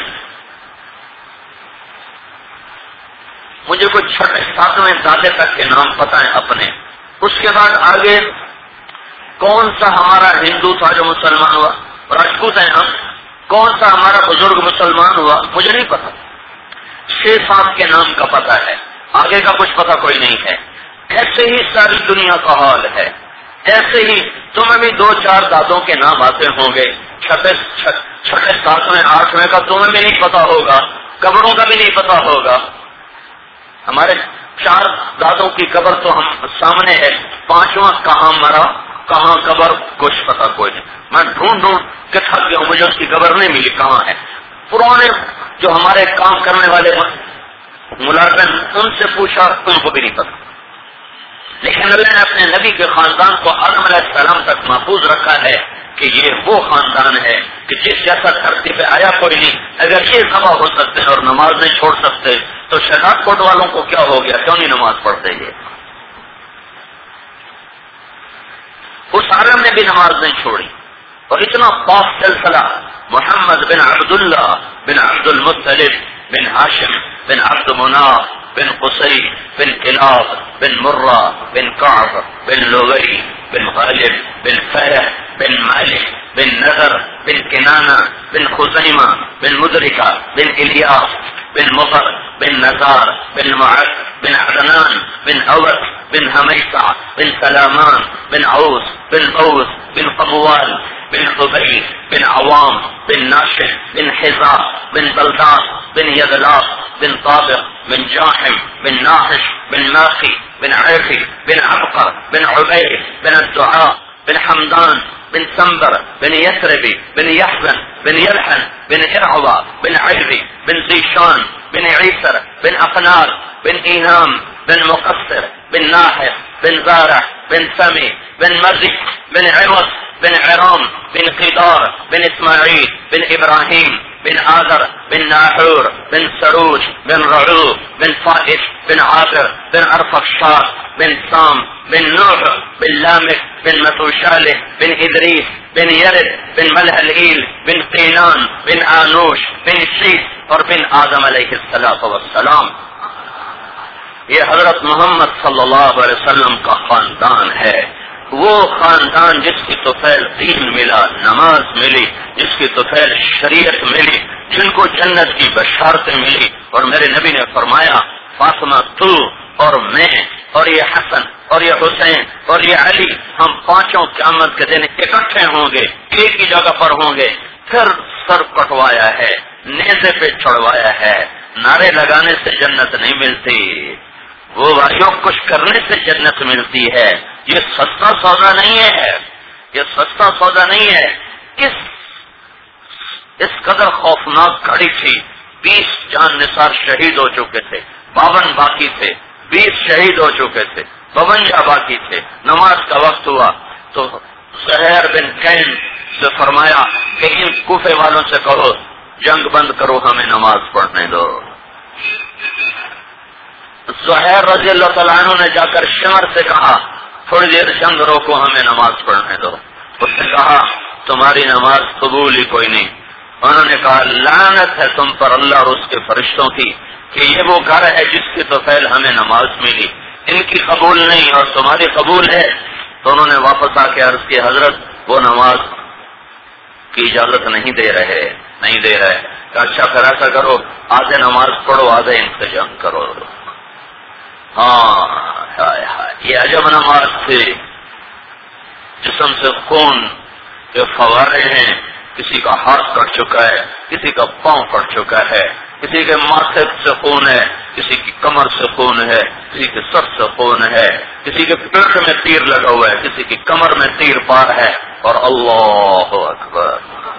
مجھے کچھ چھٹے ساتویں دادے تک کے نام پتہ ہیں اپنے. اس کے بعد آگے کون سا ہمارا ہندو تھا جو مسلمان ہوا؟ راجپوت ہیں ہم. کون سا ہمارا بزرگ مسلمان ہوا مجھے نہیں پتا. چھ سات کے نام کا پتہ ہے، آگے کا کچھ پتہ کوئی نہیں ہے. ایسے ہی ساری دنیا کا حال ہے. ایسے ہی تمہیں بھی دو چار دادوں کے نام آتے ہوں گے، چھٹے چھٹے ساتویں آٹھویں کا تمہیں بھی نہیں پتا ہوگا، قبروں کا بھی نہیں پتا ہوگا. ہمارے چار دادوں کی قبر تو ہم سامنے ہے، پانچواں کہاں مرا کہاں قبر کچھ پتا کوئی نہیں. میں ڈھونڈ ڈھونڈ کے تھک گیا ہوں، مجھے اس کی قبر نہیں ملی کہاں ہے. پرانے جو ہمارے کام کرنے والے ملازم ان سے پوچھا، ان کو بھی نہیں پتا. لیکن اللہ نے اپنے نبی کے خاندان کو آدم علیہ السلام تک محفوظ رکھا ہے کہ یہ وہ خاندان ہے کہ جس جیسا دھرتی پہ آیا کوئی نہیں. اگر یہ ذبح ہو سکتے ہیں اور نماز نہیں چھوڑ سکتے تو شہاد کوٹ والوں کو کیا ہو گیا، کیوں نہیں نماز پڑھتے؟ یہ اس عالم نے بھی نماز نہیں چھوڑی. اور اتنا پاک سلسلہ محمد بن عبداللہ بن عبد المطلب بن ہاشم بن عبد مناف بن قصی بن کلاب بن مرہ بن کعب بن لغی بن غالب بن فرح بن مالک بن نذر بن کنانہ بن خزیمہ بن مدرکہ بن الیاس بن مطر بن نزار بن معد بن عدنان بن اوس بن حمیسہ بن سلامان بن عوس بن اوس بن قبوال بن قبیل بن عوام بن ناشر بن حزا بن بلدان بن یدلاف بن طابق بن جاحم بن ناحش بن ماخي بن عيفي بن عبقر بن عبيد بن الدعاء بن حمدان بن سنبر بن يثربي بن يحزن بن يلحن بن إرعوى بن عيبي بن زيشان بن عيسر بن أقنار بن إيهام بن مقصر بن ناحر بن زارع بن سمي بن مرزي بن عوض بن عرام بن قدار بن إسماعيل بن إبراهيم بن آذر بن ناحور بن سروج بن رعوب بن فائش بن عابر بن أرفخشاد بن سام بن نوح بن لامك بن متوشالح بن إدريس بن يرد بن ملهلئيل بن قينان بن آنوش بن شيس اور بن آدم علیہ الصلوۃ والسلام. یہ حضرت محمد صلی اللہ علیہ وسلم کا خاندان ہے. وہ خاندان جس کی طفیل دین ملا، نماز ملی، جس کی طفیل شریعت ملی، جن کو جنت کی بشارتیں ملی، اور میرے نبی نے فرمایا فاطمہ تو اور میں اور یہ حسن اور یہ حسین اور یہ علی، ہم پانچوں قیامت کے دن اکٹھے ہوں گے، ایک ہی جگہ پر ہوں گے۔ پھر سر کٹوایا ہے، نیزے پہ چڑھوایا ہے۔ نعرے لگانے سے جنت نہیں ملتی، وہ بھائیوں کچھ کرنے سے جنت ملتی ہے۔ یہ سستا سودا نہیں ہے، یہ سستا سودا نہیں ہے۔ اس اس قدر خوفناک گھڑی تھی، بیس جان نثار شہید ہو چکے تھے، باون باقی تھے، بیس شہید ہو چکے تھے، بونجا باقی تھے۔ نماز کا وقت ہوا تو زہیر بن کین سے فرمایا کہ ان کوفے والوں سے کہو جنگ بند کرو، ہمیں نماز پڑھنے دو۔ زہیر رضی اللہ تعالیٰ عنہ نے جا کر شمر سے کہا تھوڑی دیر جنگ روکو، ہمیں نماز پڑھنے دو۔ اس نے کہا تمہاری نماز قبول ہی کوئی نہیں۔ انہوں نے کہا لعنت ہے تم پر اللہ اور اس کے فرشتوں کی کہ یہ وہ گھر ہے جس کی طفیل ہمیں نماز ملی، ان کی قبول نہیں اور تمہاری قبول ہے۔ تو انہوں نے واپس آ کے عرض کی حضرت وہ نماز کی اجازت نہیں دے رہے نہیں دے رہے کہ اچھا پھر ایسا کرو آدھے نماز پڑھو آدھے انتظام کرو۔ ہاں ہائے ہائے یہ عجب نماز تھی، جسم سے خون کے فوارے ہیں، کسی کا ہاتھ کٹ چکا ہے، کسی کا پاؤں کٹ چکا ہے، کسی کے ماتھے سے خون ہے، کسی کی کمر سے خون ہے، کسی کے سر سے خون ہے، کسی کے پیٹ میں تیر لگا ہوا ہے، کسی کی کمر میں تیر پار ہے، اور اللہ اکبر۔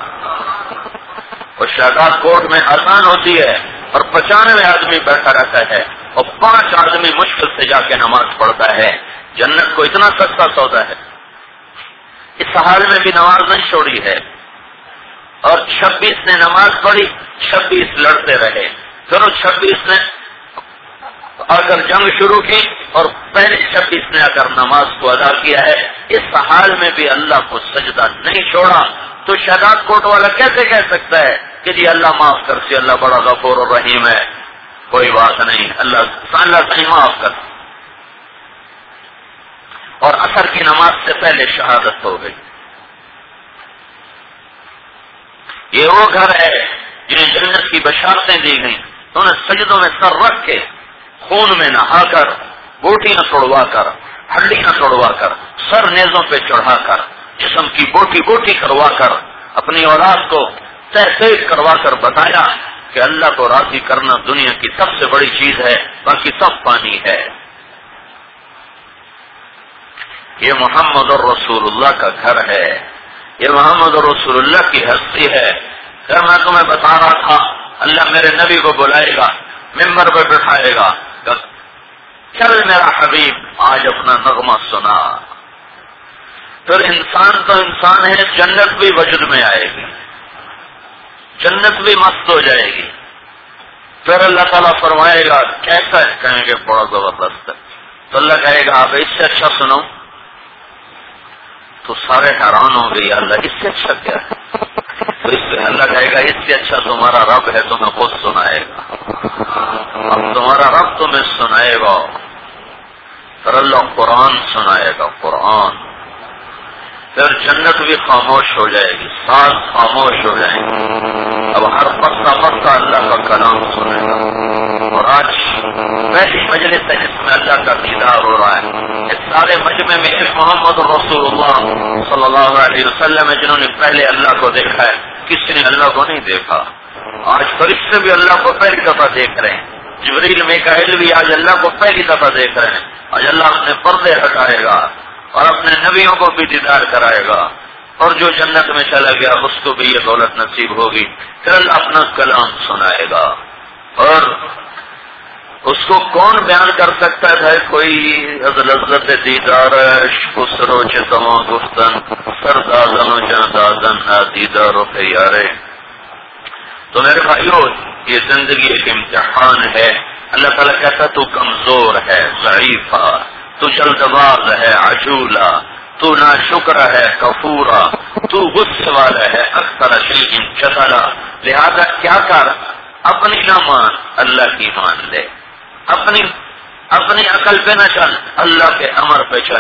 اور شہداء کوٹ میں آسان ہوتی ہے اور پچانوے آدمی بیٹھا رہتا ہے اور پانچ آدمی مشکل سے جا کے نماز پڑھتا ہے۔ جنت کو اتنا سستا سودا ہے۔ اس حال میں بھی نماز نہیں چھوڑی ہے، اور چھبیس نے نماز پڑھی، چھبیس لڑتے رہے، پھر وہ چھبیس نے آ کر جنگ شروع کی اور پہلے چھبیس نے آ کر نماز کو ادا کیا ہے۔ اس حال میں بھی اللہ کو سجدہ نہیں چھوڑا، تو شہداء کوٹ والا کیسے کہہ سکتا ہے کہ جی اللہ معاف کر سی، اللہ بڑا غفور و رحیم ہے، کوئی بات نہیں، اللہ اللہ صحیح معاف کر۔ اور عصر کی نماز سے پہلے شہادت ہو گئی۔ یہ وہ گھر ہے جنہیں جنت کی بشارتیں دی گئیں، انہیں سجدوں میں سر رکھ کے، خون میں نہا کر، بوٹیاں توڑوا کر، ہڈیاں توڑوا کر، سر نیزوں پہ چڑھا کر، جسم کی بوٹی بوٹی کروا کر، اپنی اولاد کو تحقیق کروا کر بتایا کہ اللہ کو راضی کرنا دنیا کی سب سے بڑی چیز ہے، باقی سب پانی ہے۔ یہ محمد الرسول اللہ کا گھر ہے، یہ محمد رسول اللہ کی ہستی ہے۔ پھر میں تمہیں بتا رہا تھا اللہ میرے نبی کو بلائے گا، ممبر پہ بٹھائے گا، چل میرا حبیب آج اپنا نغمہ سنا۔ پھر انسان تو انسان ہے، جنت بھی وجود میں آئے گی، جنت بھی مست ہو جائے گی۔ پھر اللہ تعالیٰ فرمائے گا کیسا ہے، کہیں گے بڑا زبردست ہے، تو اللہ کہے گا آپ اس سے اچھا سنو، تو سارے حیران ہوں گے یا اللہ اس سے اچھا کیا ہے؟ تو اس سے اللہ کہے گا اس سے اچھا تمہارا رب ہے، تمہیں خود سنائے گا، اب تمہارا رب تمہیں سنائے گا۔ پھر اللہ قرآن سنائے گا، قرآن۔ پھر جنت بھی خاموش ہو جائے گی، سانس خاموش ہو جائیں گے، اب ہر پتا پتا اللہ کا کلام سنے گا۔ اور آج پہلی مجلس ہے جس میں اللہ کا دیدار ہو رہا ہے۔ اس سارے مجمع میں ایک محمد رسول اللہ صلی اللہ علیہ وسلم ہے جنہوں نے پہلے اللہ کو دیکھا ہے، کسی نے اللہ کو نہیں دیکھا۔ آج فرشتے بھی اللہ کو پہلی دفعہ دیکھ رہے ہیں، جبریل میکائیل بھی آج اللہ کو پہلی دفعہ دیکھ رہے ہیں۔ آج اللہ اپنے پردے ہٹائے گا اور اپنے نبیوں کو بھی دیدار کرائے گا، اور جو جنت میں چلا گیا اس کو بھی یہ دولت نصیب ہوگی۔ پھر اللہ اپنا کلام سنائے گا، اور اس کو کون بیان کر سکتا ہے؟ کوئی لذت دیدارش خسرو چتما گفتن سردادن و جندادن دیدار و پیارے۔ تو میرے بھائیو یہ زندگی ایک امتحان ہے۔ اللہ تعالیٰ کہتا تو کمزور ہے، ضعیفہ، تو جلد باز ہے، عجولا، تو ناشکر ہے، کفورا، تو غصے والا ہے، اکثر شیء جدلا۔ لہذا کیا کر، اپنی نہ مان، اللہ کی مان لے، اپنی اپنی عقل پہ نہ چل، اللہ کے امر پہ چل۔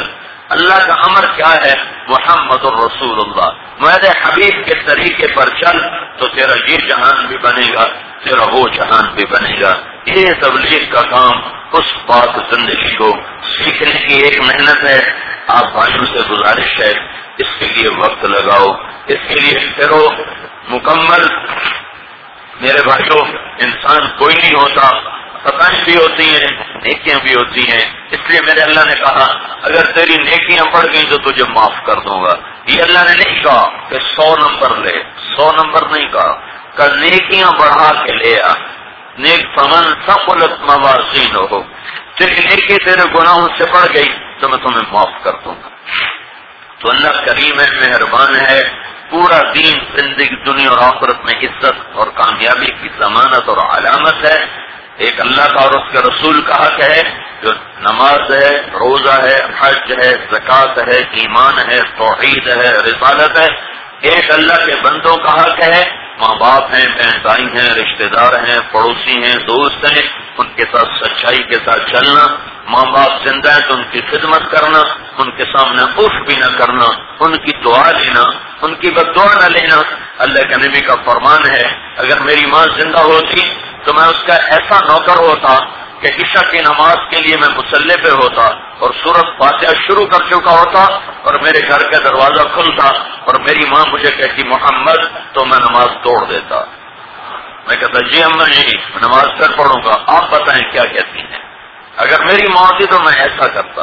اللہ کا امر کیا ہے؟ محمد الرسول اللہ، میرے حبیب کے طریقے پر چل تو تیرا یہ جہان بھی بنے گا، تیرا وہ جہان بھی بنے گا۔ یہ تبلیغ کا کام اس پاک زندگی کو سیکھنے کی ایک محنت ہے۔ آپ بھائیوں سے گزارش ہے، اس کے لیے وقت لگاؤ، اس کے لیے پھرو مکمل۔ میرے بھائیوں، انسان کوئی نہیں ہوتا، خطائیں بھی ہوتی ہیں، نیکیاں بھی ہوتی ہیں، اس لیے میرے اللہ نے کہا اگر تیری نیکیاں بڑھ گئی تو تجھے معاف کر دوں گا۔ یہ اللہ نے نہیں کہا کہ سو نمبر لے، سو نمبر نہیں کہا کہ نیکیاں بڑھا کے لے آ۔ نیک فمن ثقلت موازینہ، تیری نیکی تیرے گناہوں سے بڑھ گئی تو میں تمہیں معاف کر دوں گا۔ تو اللہ کریم ہے، مہربان ہے۔ پورا دین زندگی دنیا اور آخرت میں عزت اور کامیابی کی ضمانت اور علامت ہے۔ ایک اللہ کا اور اس کے رسول کا حق ہے جو نماز ہے، روزہ ہے، حج ہے، زکوٰۃ ہے، ایمان ہے، توحید ہے، رسالت ہے۔ ایک اللہ کے بندوں کا حق ہے، ماں باپ ہیں، بہن بھائی ہیں، رشتہ دار ہیں، پڑوسی ہیں، دوست ہیں، ان کے ساتھ سچائی کے ساتھ چلنا۔ ماں باپ زندہ ہے تو ان کی خدمت کرنا، ان کے سامنے اف بھی نہ کرنا، ان کی دعا لینا، ان کی بد دعا نہ لینا۔ اللہ کے نبی کا فرمان ہے اگر میری ماں زندہ ہوتی تو میں اس کا ایسا نوکر ہوتا کہ عشاء کی نماز کے لیے میں مصلی پہ ہوتا اور سورۃ فاتحہ شروع کر چکا ہوتا اور میرے گھر کا دروازہ کھلتا اور میری ماں مجھے کہتی محمد تو میں نماز توڑ دیتا۔ میں کہتا جی اما جی نماز پھر پڑھوں گا، آپ بتائیں کیا کہتی ہیں؟ اگر میری ماں ہوتی تو میں ایسا کرتا۔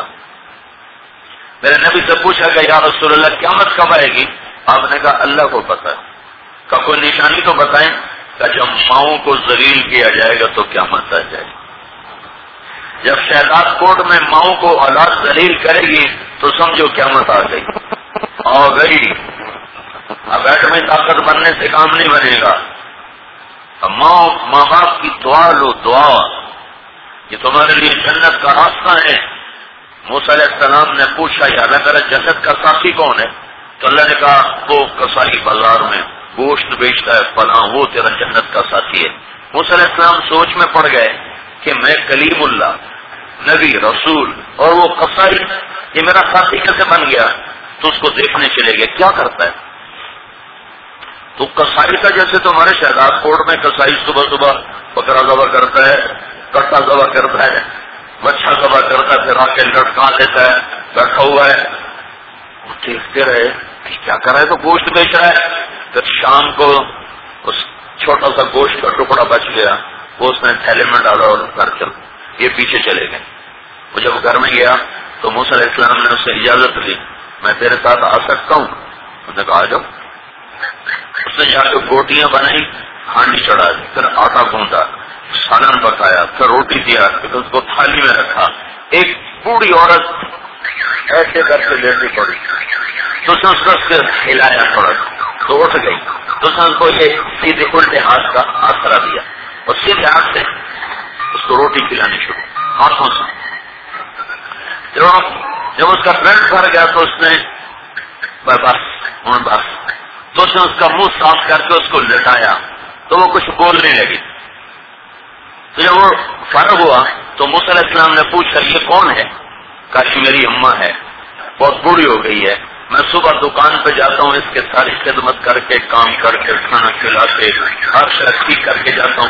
میرے نبی سے پوچھا کہ یا رسول اللہ قیامت کب آئے گی؟ آپ نے کہا اللہ کو پتہ ہے۔ کا کوئی نشانی تو بتائیں؟ کہ جب ماؤں کو ذلیل کیا جائے گا تو قیامت آ جائے گی۔ جب شہداد کوٹ میں ماؤں کو اولاد ذلیل کرے گی تو سمجھو قیامت آ گئی، آ گئی۔ اب ایٹمی طاقت بننے سے کام نہیں بنے گا۔ اب ماں ماں باپ کی دعا لو، دعا یہ تمہارے لیے جنت کا راستہ ہے۔ موسیٰ علیہ السلام نے پوچھا یا اللہ تعالیٰ جنت کا ساتھی کون ہے؟ تو اللہ نے کہا وہ کسائی بازار میں گوشت بیچتا ہے فلاں، وہ تیرا جنت کا ساتھی ہے۔ موسیٰ علیہ السلام سوچ میں پڑ گئے کہ میں کلیم اللہ، نبی، رسول اور وہ کسائی، یہ میرا ساتھی کیسے بن گیا؟ تو اس کو دیکھنے چلے گئے کیا کرتا ہے۔ تو کسائی کا جیسے تمہارے شہزاد کوٹ میں کسائی صبح صبح بکرا ذبح کرتا ہے، کٹا ذبح کرتا ہے، بچہ ذبح کرتا ہے، پھر آ کے لٹکا لیتا ہے، بیٹھا ہوا ہے، دیکھتے رہے کیا کر رہا ہے، تو گوشت بیچ رہا ہے۔ پھر شام کو اس چھوٹا سا گوشت کا ٹکڑا بچ گیا، وہ اس نے تھیلے میں ڈالا اور گھر چل یہ پیچھے چلے گئے۔ وہ جب گھر میں گیا تو موسیٰ علیہ السلام نے اس سے اجازت لی میں تیرے ساتھ آ سکتا ہوں؟ اس نے کہا آ جاؤ۔ اس نے جا کے گوٹیاں بنائی، ہانڈی چڑھا دی، پھر آٹا گوندا، سالن پکایا، پھر روٹی دیا، پھر اس کو تھالی میں رکھا۔ ایک بوڑھی عورت ایسے کر کے لیٹی پڑی تو اس نے اس کو ہلایا تھوڑا تو اٹھ گئی، تو اس نے اس کو یہ سیدھے الٹے ہاتھ کا آسرا دیا اور سیدھے ہاتھ سے اس کو روٹی کھلانی شروع ہاتھوں سے۔ جب اس کا پیٹ بھر گیا تو اس نے بس بس تو اس نے اس کا منہ صاف کر کے اس کو لٹایا تو وہ کچھ بولنے لگی۔ تو جب وہ فارغ ہوا تو موسیٰ علیہ السلام نے پوچھا یہ کون ہے؟ کہا کہ میری اماں ہے، بہت بوڑھی ہو گئی ہے، میں صبح دکان پہ جاتا ہوں، اس کے ساری خدمت کر کے، کام کر کے، کھانا کھلا کے، ہر شے ٹھیک کر کے جاتا ہوں۔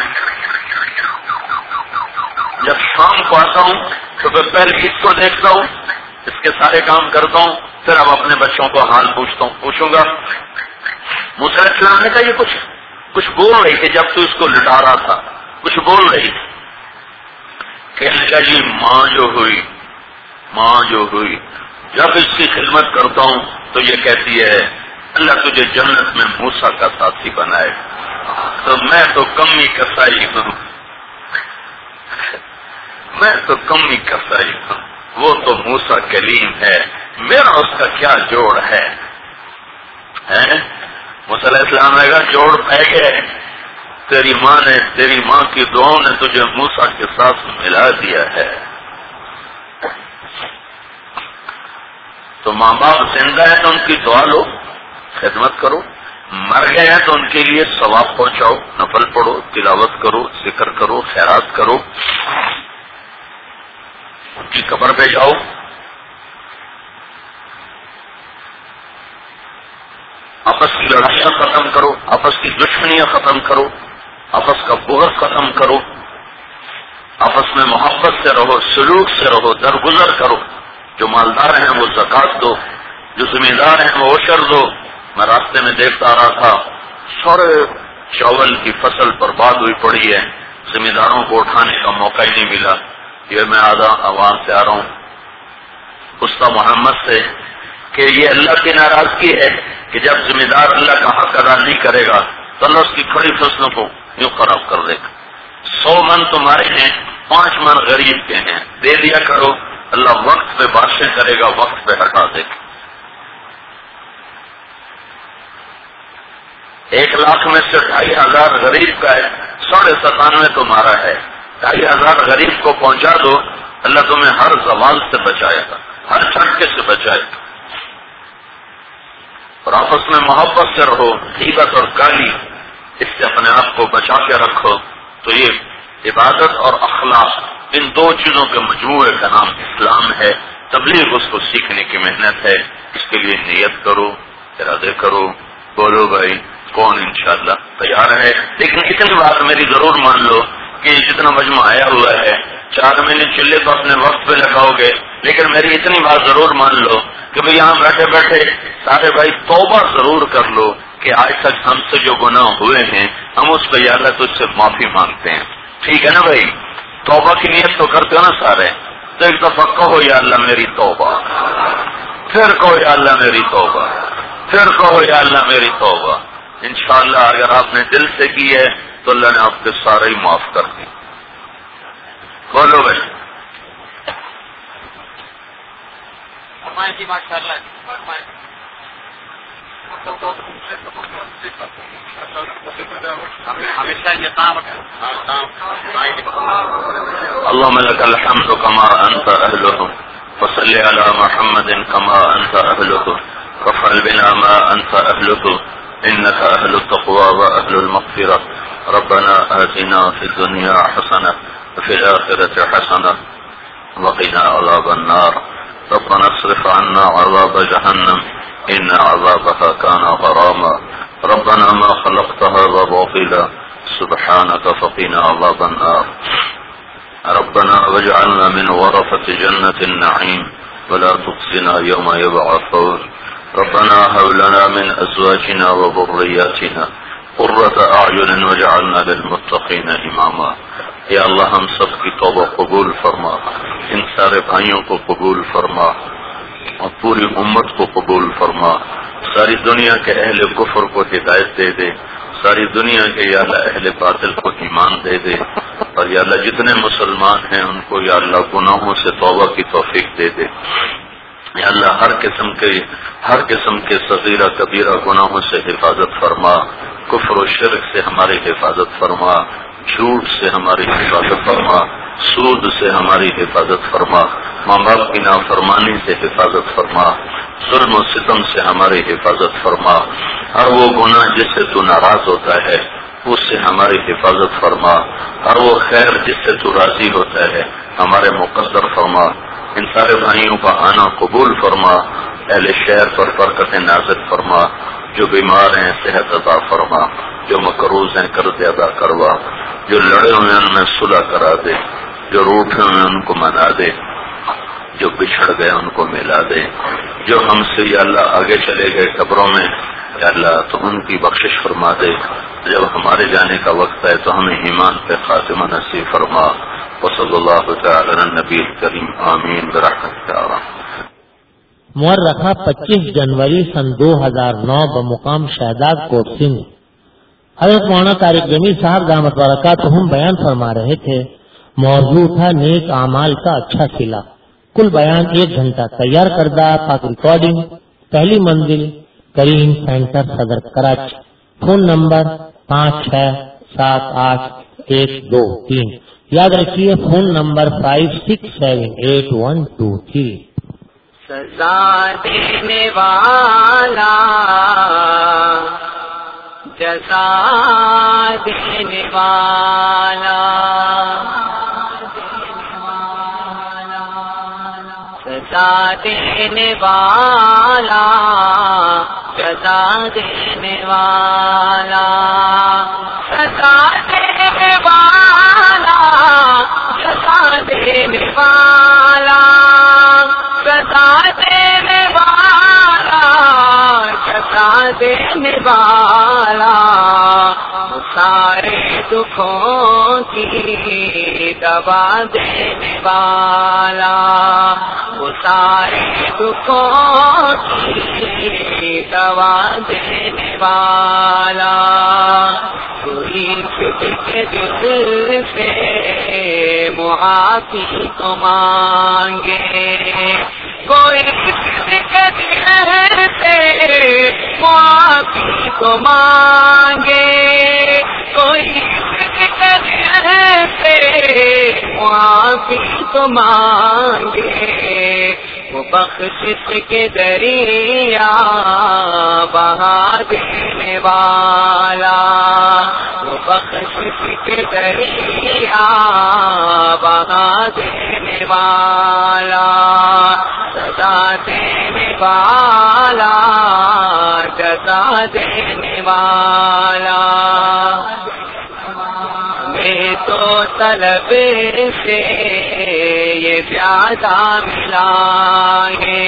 جب شام کو آتا ہوں تو پھر پہلے اس کو دیکھتا ہوں، اس کے سارے کام کرتا ہوں، پھر اب اپنے بچوں کو حال پوچھتا ہوں پوچھوں گا۔ موسیٰ علیہ السلام نے کہا یہ کچھ کچھ بول رہی تھی جب تو اس کو لٹا رہا تھا، کچھ بول رہی تھی۔ کہنے کا جی ماں جو ہوئی ماں جو ہوئی جب اس کی خدمت کرتا ہوں تو یہ کہتی ہے اللہ تجھے جنت میں موسیٰ کا ساتھی بنائے، تو میں تو کمی کسائی ہوں، میں تو کمی کسائی ہوں، وہ تو موسیٰ کلیم ہے، میرا اس کا کیا جوڑ ہے؟ موسیٰ علیہ السلام نے کہا جوڑ پہ گئے، تیری ماں نے تیری ماں کی دعاؤں نے تجھے موسیٰ کے ساتھ ملا دیا ہے۔ تو ماں باپ زندہ ہے تو ان کی دعا لو، خدمت کرو، مر گئے ہیں تو ان کے لیے ثواب پہنچاؤ، نفل پڑھو، تلاوت کرو، ذکر کرو، خیرات کرو، ان کی قبر پہ جاؤ، آپس کی لڑائیاں ختم کرو، آپس کی دشمنیاں ختم کرو، آپس کا بغض ختم کرو، آپس میں محبت سے رہو، سلوک سے رہو، درگزر کرو. جو مالدار ہیں وہ زکات دو، جو ذمہ دار ہیں وہ عشر دو. میں راستے میں دیکھتا رہا تھا سارے چاول کی فصل برباد ہوئی پڑی ہے، ذمہ داروں کو اٹھانے کا موقع ہی نہیں ملا. یہ میں آدھا آواز سے آ رہا ہوں استا محمد سے کہ یہ اللہ کی ناراضگی ہے کہ جب ذمہ دار اللہ کا حق ادا نہیں کرے گا تو اللہ اس کی کھڑی فصلوں کو یوں خراب کر دے گا. سو من تمہارے ہیں، پانچ من غریب کے ہیں، دے دیا کرو، اللہ وقت پہ بارشیں کرے گا، وقت پہ ہٹا دے گا. ایک لاکھ میں سے ڈھائی ہزار غریب کا ہے، ساڑھے ستانوے تمہارا ہے. ڈھائی ہزار غریب کو پہنچا دو، اللہ تمہیں ہر زوال سے بچائے گا، ہر جھٹکے سے بچائے گا. اور آپس میں محبت سے رہو، غیبت اور گالی اس سے اپنے آپ کو بچا کے رکھو. تو یہ عبادت اور اخلاق، ان دو چیزوں کے مجموعے کا نام اسلام ہے. تبلیغ اس کو سیکھنے کی محنت ہے. اس کے لیے نیت کرو، ارادے کرو، بولو بھائی کون انشاءاللہ تیار ہے. لیکن اتنی بات میری ضرور مان لو کہ جتنا مجمع آیا ہوا ہے، چار مہینے چلے تو اپنے وقت پہ لگاؤ گے، لیکن میری اتنی بات ضرور مان لو کہ بھئی یہاں بیٹھے بیٹھے سارے بھائی توبہ ضرور کر لو کہ آج تک ہم سے جو گناہ ہوئے ہیں ہم اس پہ یا اللہ تجھ سے معافی مانگتے ہیں. ٹھیک ہے نا بھائی؟ توبہ کی نیت تو کرتے ہو نا سارے؟ تو ایک دفعہ کہو یا اللہ میری توبہ، پھر کہو یا اللہ میری توبہ، پھر کہو یا اللہ میری توبہ. انشاءاللہ اگر آپ نے دل سے کی ہے تو اللہ نے آپ کے سارے ہی معاف کر دی. بولو بھائی. اللهم لك الحمد كما أنت أهله وصل على محمد كما أنت أهله وافعل بنا ما أنت أهله إنك أهل التقوى وأهل المغفرة. ربنا آتنا في الدنيا حسنة وفي الآخرة حسنة وقنا عذاب النار. ربنا اصرف عنا عذاب جهنم إن عذابها كان غراما. ربنا ما خلقت هذا باطلا سبحانك فقنا عذاب النار. ربنا واجعلنا من ورثة جنة النعيم ولا تخزنا يوم يبعثون. ربنا هب لنا من أزواجنا وذرياتنا قرة أعين واجعلنا للمتقين إماما. یا اللہ ہم سب کی توبہ قبول فرما، ان سارے بھائیوں کو قبول فرما اور پوری امت کو قبول فرما. ساری دنیا کے اہل کفر کو ہدایت دے دے، ساری دنیا کے یا اللہ اہل باطل کو ایمان دے دے، اور یا اللہ جتنے مسلمان ہیں ان کو یا اللہ گناہوں سے توبہ کی توفیق دے دے. یا اللہ ہر قسم کے ہر قسم کے صغیرہ کبیرہ گناہوں سے حفاظت فرما، کفر و شرک سے ہماری حفاظت فرما، جھوٹ سے ہماری حفاظت فرما، سود سے ہماری حفاظت فرما، ماں باپ کی نافرمانی سے حفاظت فرما، ظلم و ستم سے ہماری حفاظت فرما. ہر وہ گناہ جس سے تو ناراض ہوتا ہے اس سے ہماری حفاظت فرما. ہر وہ خیر جس سے تو راضی ہوتا ہے ہمارے مقدر فرما. ان سارے بھائیوں کا آنا قبول فرما. اہل شہر پر برکت نازل فرما. جو بیمار ہیں صحت عطا فرما، جو مقروض ہیں قرض ادا کروا، جو لڑے ہوئے ان میں صلح کرا دے، جو روٹھے ہوئے ان کو منا دے، جو بچھڑ گئے ان کو ملا دے، جو ہم سے یا اللہ آگے چلے گئے قبروں میں یا اللہ تو ان کی بخشش فرما دے. جب ہمارے جانے کا وقت ہے تو ہمیں ایمان پہ خاتمہ نصیب فرما. وصلی اللہ تعالی علی النبی الکریم آمین برحمتک یا رب. مورخہ پچیس جنوری سن دو ہزار نو بمقام شہداد کوٹ سنگھ. حضرت مولانا طارق جمیل صاحب دامت برکاتہم بیان فرما رہے تھے. موضوع تھا نیک اعمال کا اچھا صلہ. کل بیان ایک گھنٹہ. تیار کردہ پاک ریکارڈنگ پہلی منزل کریم سینٹر صدر کراچی. فون نمبر پانچ چھ سات آٹھ ایک دو تین. یاد رکھیے phone number five six seven eight one two three. سزا دینے والا جزا دینے والا سزا دینے والا سزا دینے والا سزا دینے والا سزا دینے والا سزا دینے والا سزا دینے والا سارے دکھوں کی دوا دینے والا وہ سارے دکھوں کی دوا دینے والا کوئی کسی کے دل سے معافی تو مانگے کوئی کسی کے دل سے معافی تو مانگے کوئی کسی کے دل سے معافی تو مانگے وہ بخشش کے دریا بہا دینے والا وہ بخشش کے دریا بہا دینے والا سزا دینے والا جزا دینے والا ہمیں تو طلب سے یہ زیادہ ملا ہے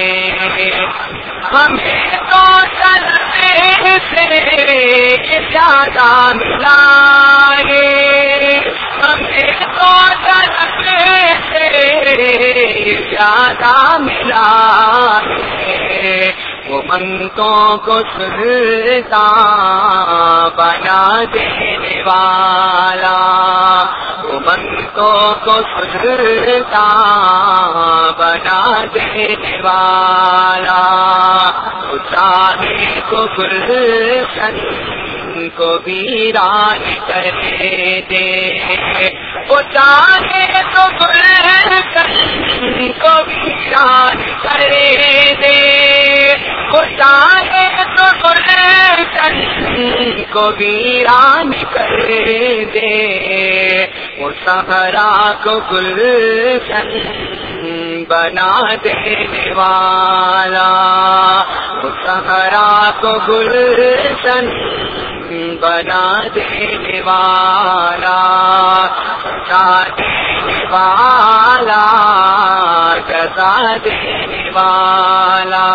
ہمیں تو طلب سے یہ زیادہ ملا ہے ہمیں تو طلب سے یہ زیادہ ملا ہے وہ منتوں کو سنتا بنا دینے والا وہ منتوں کو سنتا بنا دینے والا وہ چاہے کو گلشن کو ویران کر دے وہ چاہے تو گلشن کو ویران کر دے وہ چاہے تو گلشن کو ویران کر دے وہ صحرا کو گلشن بنا دینے والا وہ صحرا کو گلشن بنا دینے والا سزا دینے والا سزا دینے والا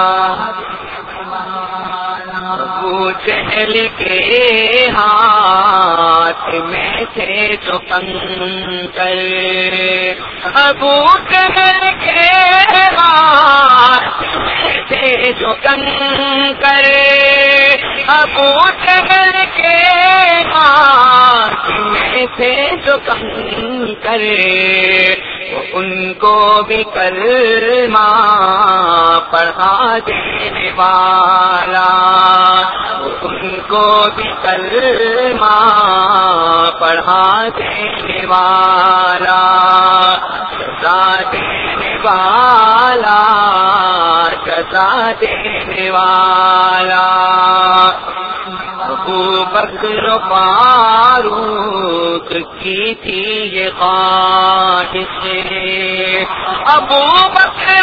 ابو جہل کے ہاتھ میں تھے جو کنکر ابو جہل کے ہاتھ میں تھے جو کنکر ابو جہل کے ہاتھ میں تھے جو کنکر ان کو بھی کلمہ پڑھا دینے والا ان کو بھی کلمہ پڑھا دینے والا سزا دینے والا سزا دینے والا ابو بکر فاروق کی تھی یہ خواہش ابو بکر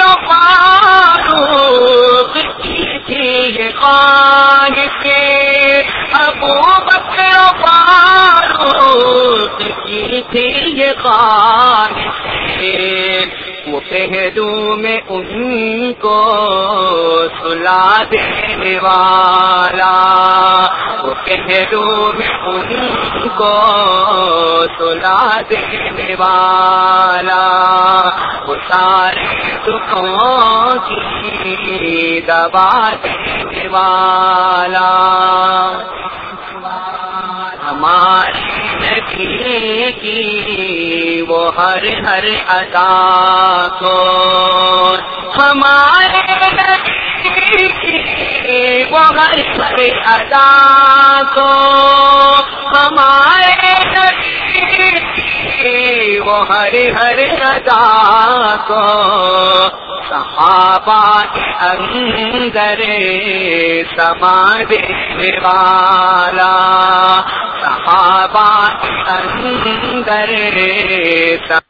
فاروق کی تھی یہ خواہش ابو بکر فاروق کی تھی یہ خواہش وہ پہلو میں ان کو سلا دینے والا وہ پہلو میں ان کو سلا دینے والا وہ سارے دکھوں کی دوا دینے والا ہمارے نبی کی وہ ہر ہر ادا کو ہمارے نبی کی وہ ہر ہر ادا کو ہمارے نبی کی وہ ہر ہر ادا کو صحابہ کے اندر سما دینے والا صحابہ کے اندر